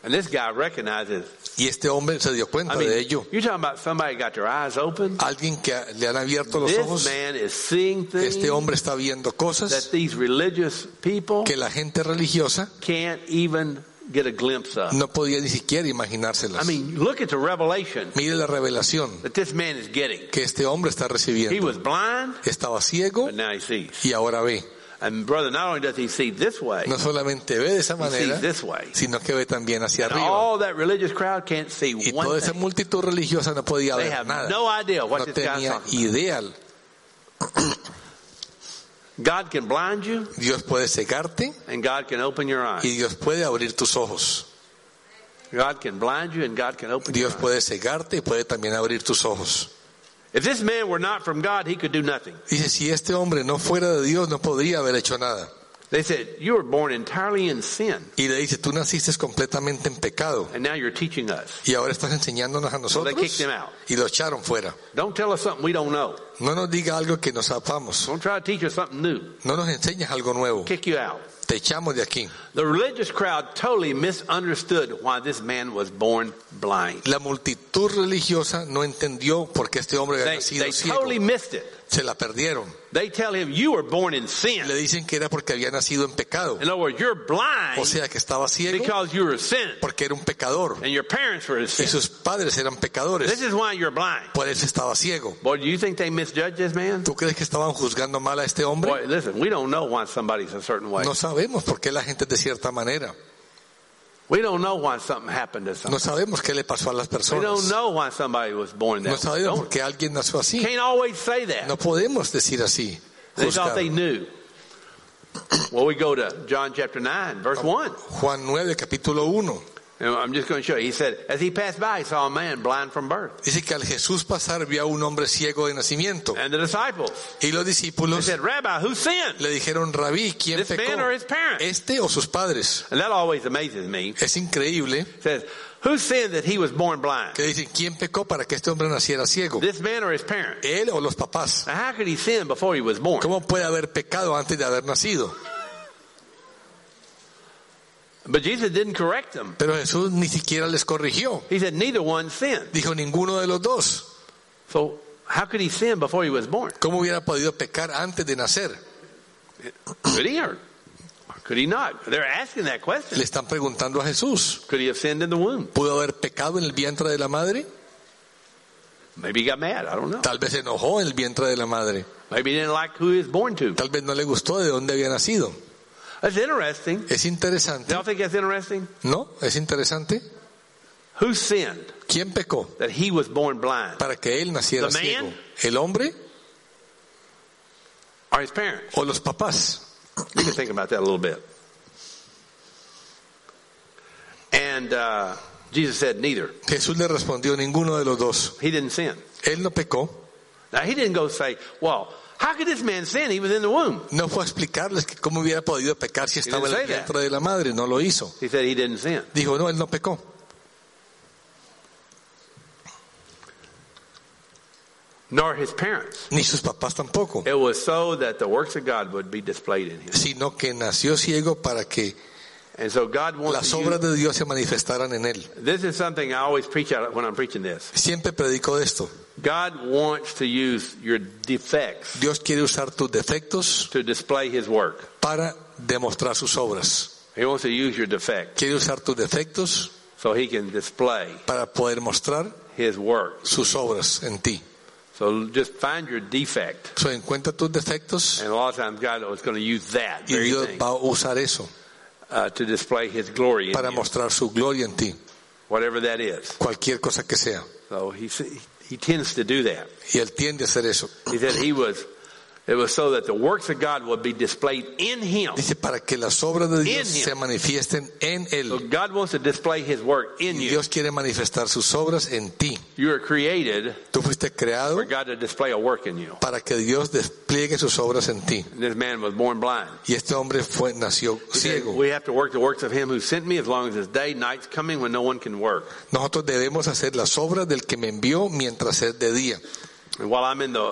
And this guy recognizes. Y este hombre se dio cuenta I mean, de ello. you're talking about somebody got their eyes open. Alguien que le han abierto los This ojos. man is seeing things Este hombre está viendo cosas that these religious people que la gente religiosa can't even get a glimpse of. no podía ni siquiera I imaginárselas. mean, look at the revelation Mire la revelación that this man is getting. que este hombre está He recibiendo. was blind, Estaba ciego but now he sees. y ahora ve. And brother, not only does he see this way, No solamente ve de esa he manera, sees this way. sino que ve también hacia And arriba. all that religious crowd can't see Y one toda esa thing. multitud religiosa no podía They ver have nada. no idea what No this guy's tenía talking idea. about. God can blind you, Dios puede cegarte and God can open your y eyes. Dios puede abrir tus ojos. God can blind you, and God can open your Dios eyes. puede cegarte y puede también abrir tus ojos. If this man were not from God, he could do nothing. Dice, si este hombre no fuera de Dios, no podría haber hecho nada. They said, you were born entirely in sin, Y le dice, tú naciste completamente en pecado and now you're teaching us. y ahora estás enseñándonos a So they nosotros. kicked him out. Y lo echaron fuera. Don't tell us something we don't know. No nos diga algo que nos sepamos. Don't try to teach us something new. No nos enseñes algo nuevo. Kick you out. Te echamos de aquí. The religious crowd totally misunderstood why this man was born blind. La multitud religiosa no entendió por qué este hombre había They, nacido they ciego. totally missed it. Se la perdieron. They tell him, you were born in sin. Le dicen que era porque había nacido en pecado. In other words, you're blind O sea que estaba ciego because you were a sinner, porque era un pecador. and your parents were a Y sinner. sus padres eran This pecadores. is why you're blind. Por eso estaba ciego. Boy, do you think they misjudged this man? ¿Tú crees que estaban juzgando mal a este hombre? Boy, listen, we don't know why somebody's a certain way. No sabemos por qué la gente es de cierta manera. We don't know why something happened to No somebody. sabemos qué le pasó a las We don't personas. know why somebody was born No that way. sabemos por Don't, qué alguien nació así. can't always say that. No podemos decir así. They thought Juzgar. they knew. Well, we go to John chapter nine, verse one. Juan nueve, capítulo uno. And I'm just going to show you. He said, as he passed by, he saw a man blind from birth. Dice que al Jesús pasar vio a un hombre ciego de nacimiento. And the disciples, Y los they discípulos said, Rabbi, who sinned? le dijeron, Rabí, ¿quién This man or his pecó? parents? ¿Este o sus padres? And that always amazes me. Es increíble It says, who sinned that he was born blind? que dicen, ¿quién pecó para que este hombre naciera ciego? This man or his parents? ¿Él o los papás? Now, how could he sin before he was born? ¿Cómo puede haber pecado antes de haber nacido? But Jesus didn't correct them. Pero Jesús ni siquiera les corrigió. He said, neither one sinned. Dijo, ninguno de los dos. So how could he sin before he was born? ¿Cómo hubiera podido pecar antes de nacer? Could he or could he not? They're asking that question. Le están preguntando a Jesús. Could he have sinned in the womb? ¿Pudo haber pecado en el vientre de la madre? Maybe he got mad. I don't know. Tal vez se enojó en el vientre de la madre. Maybe he didn't like who he was born to. Tal vez no le gustó de dónde había nacido. That's interesting. Es interesante. Y'all think that's interesting? ¿No? ¿Es interesante? Who sinned ¿Quién pecó that he was born blind? para que él naciera The man? ciego? ¿El hombre Or his parents? o los papás? You can think about that a little bit. And uh, Jesus said neither. Jesús le respondió, ninguno de los dos. He didn't sin. Él no pecó. Now he didn't go say, well, how could this man sin? He was in the womb. No fue a explicarles que cómo hubiera podido pecar si estaba en didn't el say that. vientre de la madre. No lo hizo. He said he didn't sin. Dijo, no, él no pecó. Nor his parents. Ni sus papás tampoco. It was so that the works of God would be displayed in him. Sino que nació ciego para que And so God wants las to obras use, de Dios se manifestaran en él. this is something I always preach out when I'm preaching this. Siempre predico de esto. God wants to use your defects Dios quiere usar tus defectos to display his work. para demostrar sus obras. He wants to use your defects Quiere usar tus defectos so he can display para poder mostrar his work. sus obras en ti. So just find your defect. So, encuentra tus defectos And a lot of times God is going to use that y very Dios thing va a usar eso uh, to display his glory in para you, mostrar su gloria en ti. whatever that is. Cualquier cosa que sea. So he he tends to do that. Y él tiende a hacer eso. He said he was, it was so that the works of God would be displayed in him. Dice, para que las obras de Dios In him. se manifiesten en So él. God wants to display his work in Y you. Dios quiere manifestar sus obras en ti. You are created Tú fuiste creado for God to display a work in you. para que Dios despliegue sus obras en ti. And this man was born blind. Y este hombre fue, nació He said, ciego. we have to work the works of him who sent me as long as his day, night's coming when no one can work. Nosotros debemos hacer las obras del que me envió mientras es de día. And while I'm in the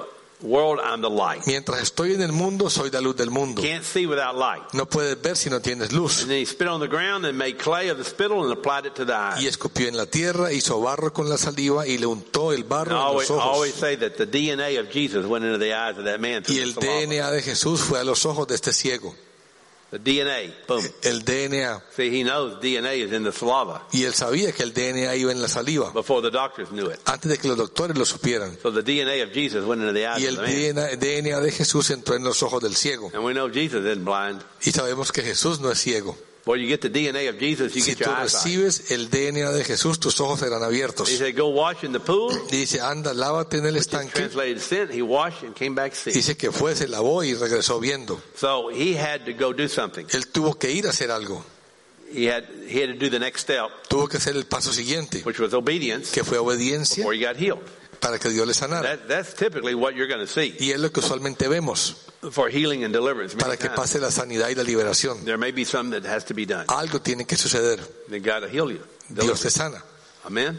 world, I'm the light. Mientras estoy en el mundo, soy la luz del mundo. Can't see without light. No puedes ver si no tienes luz. And then he spit on the ground and made clay of the spittle and applied it to the Y eyes. escupió en la tierra, hizo barro con la saliva y le untó el And I barro en always, los I always ojos. say that the D N A of Jesus went into the eyes of that man through Y the el saliva. D N A de Jesús fue a los ojos de este ciego. The D N A, boom. El D N A. See, he knows D N A is in the saliva Y él sabía que el D N A iba en la saliva, before the doctors knew it. antes de que los doctores lo supieran. So the D N A of Jesus went into the eyes Y of el the man. D N A, D N A de Jesús entró en los ojos del ciego. And we know Jesus isn't blind. Y sabemos que Jesús no es ciego. Well, you get the D N A of Jesus, you Si get tú your eyesight. recibes el D N A de Jesús, tus ojos serán abiertos. He said, go wash in the pool. Y dice, anda, lávate en el Which is estanque. translated sin. He washed and came back seeing. Dice que fue, se lavó y regresó viendo. So he had to go do something. Él tuvo que ir a hacer algo. He had, he had to do the next step, Tuvo que hacer el paso siguiente, which was obedience, que fue obediencia before he got healed. para que Dios le sanara. That, that's typically what you're going to see Y es lo que usualmente vemos, for healing and deliverance. para Many que times. pase la sanidad y la liberación. There may be some that has to be done. Algo tiene que suceder. Then God will heal you. Deliver Dios te you. sana. Amen.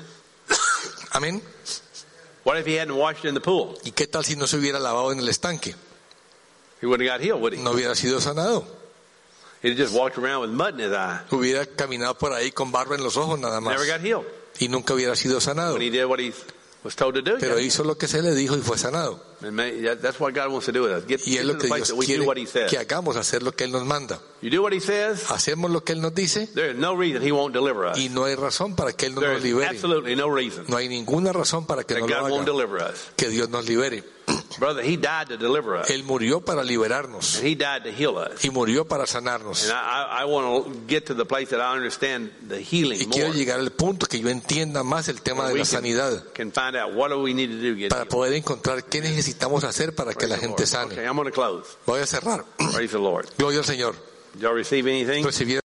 Amén. What if he hadn't washed in the pool? ¿Y qué tal si no se hubiera lavado en el estanque? He wouldn't have got healed, would he? No hubiera sido sanado. He'd just walked around with mud in his eye. Hubiera caminado por ahí con barro en los ojos nada más. Never got healed. Y nunca hubiera sido sanado. When he did what he was told to do. Pero yeah. hizo lo que se le dijo y fue sanado. And may, that, that's what God wants to do with us. Get, Y get es to lo the que place Dios that we quiere do what he says. que hagamos, hacer lo que Él nos manda. You do what he says, Hacemos lo que Él nos dice there is no reason he won't deliver us. y no hay razón para que Él no There nos is libere. absolutely no reason No hay ninguna razón para que that no lo God won't haga, deliver us. que Dios nos libere. Brother, he died to deliver us. Él murió para liberarnos And he died to heal us. y murió para sanarnos. And I, I, I want to get to the place that I understand the healing Y quiero more. llegar al punto que yo entienda más el tema Where de we la can- sanidad, Can find out what do we need to do to get para healed. poder encontrar qué necesitamos hacer para que la Praise the gente Lord. Okay, sane. I'm going to close. Voy a cerrar. Praise the Lord. Gloria al Señor. Did y'all receive anything? Recibieron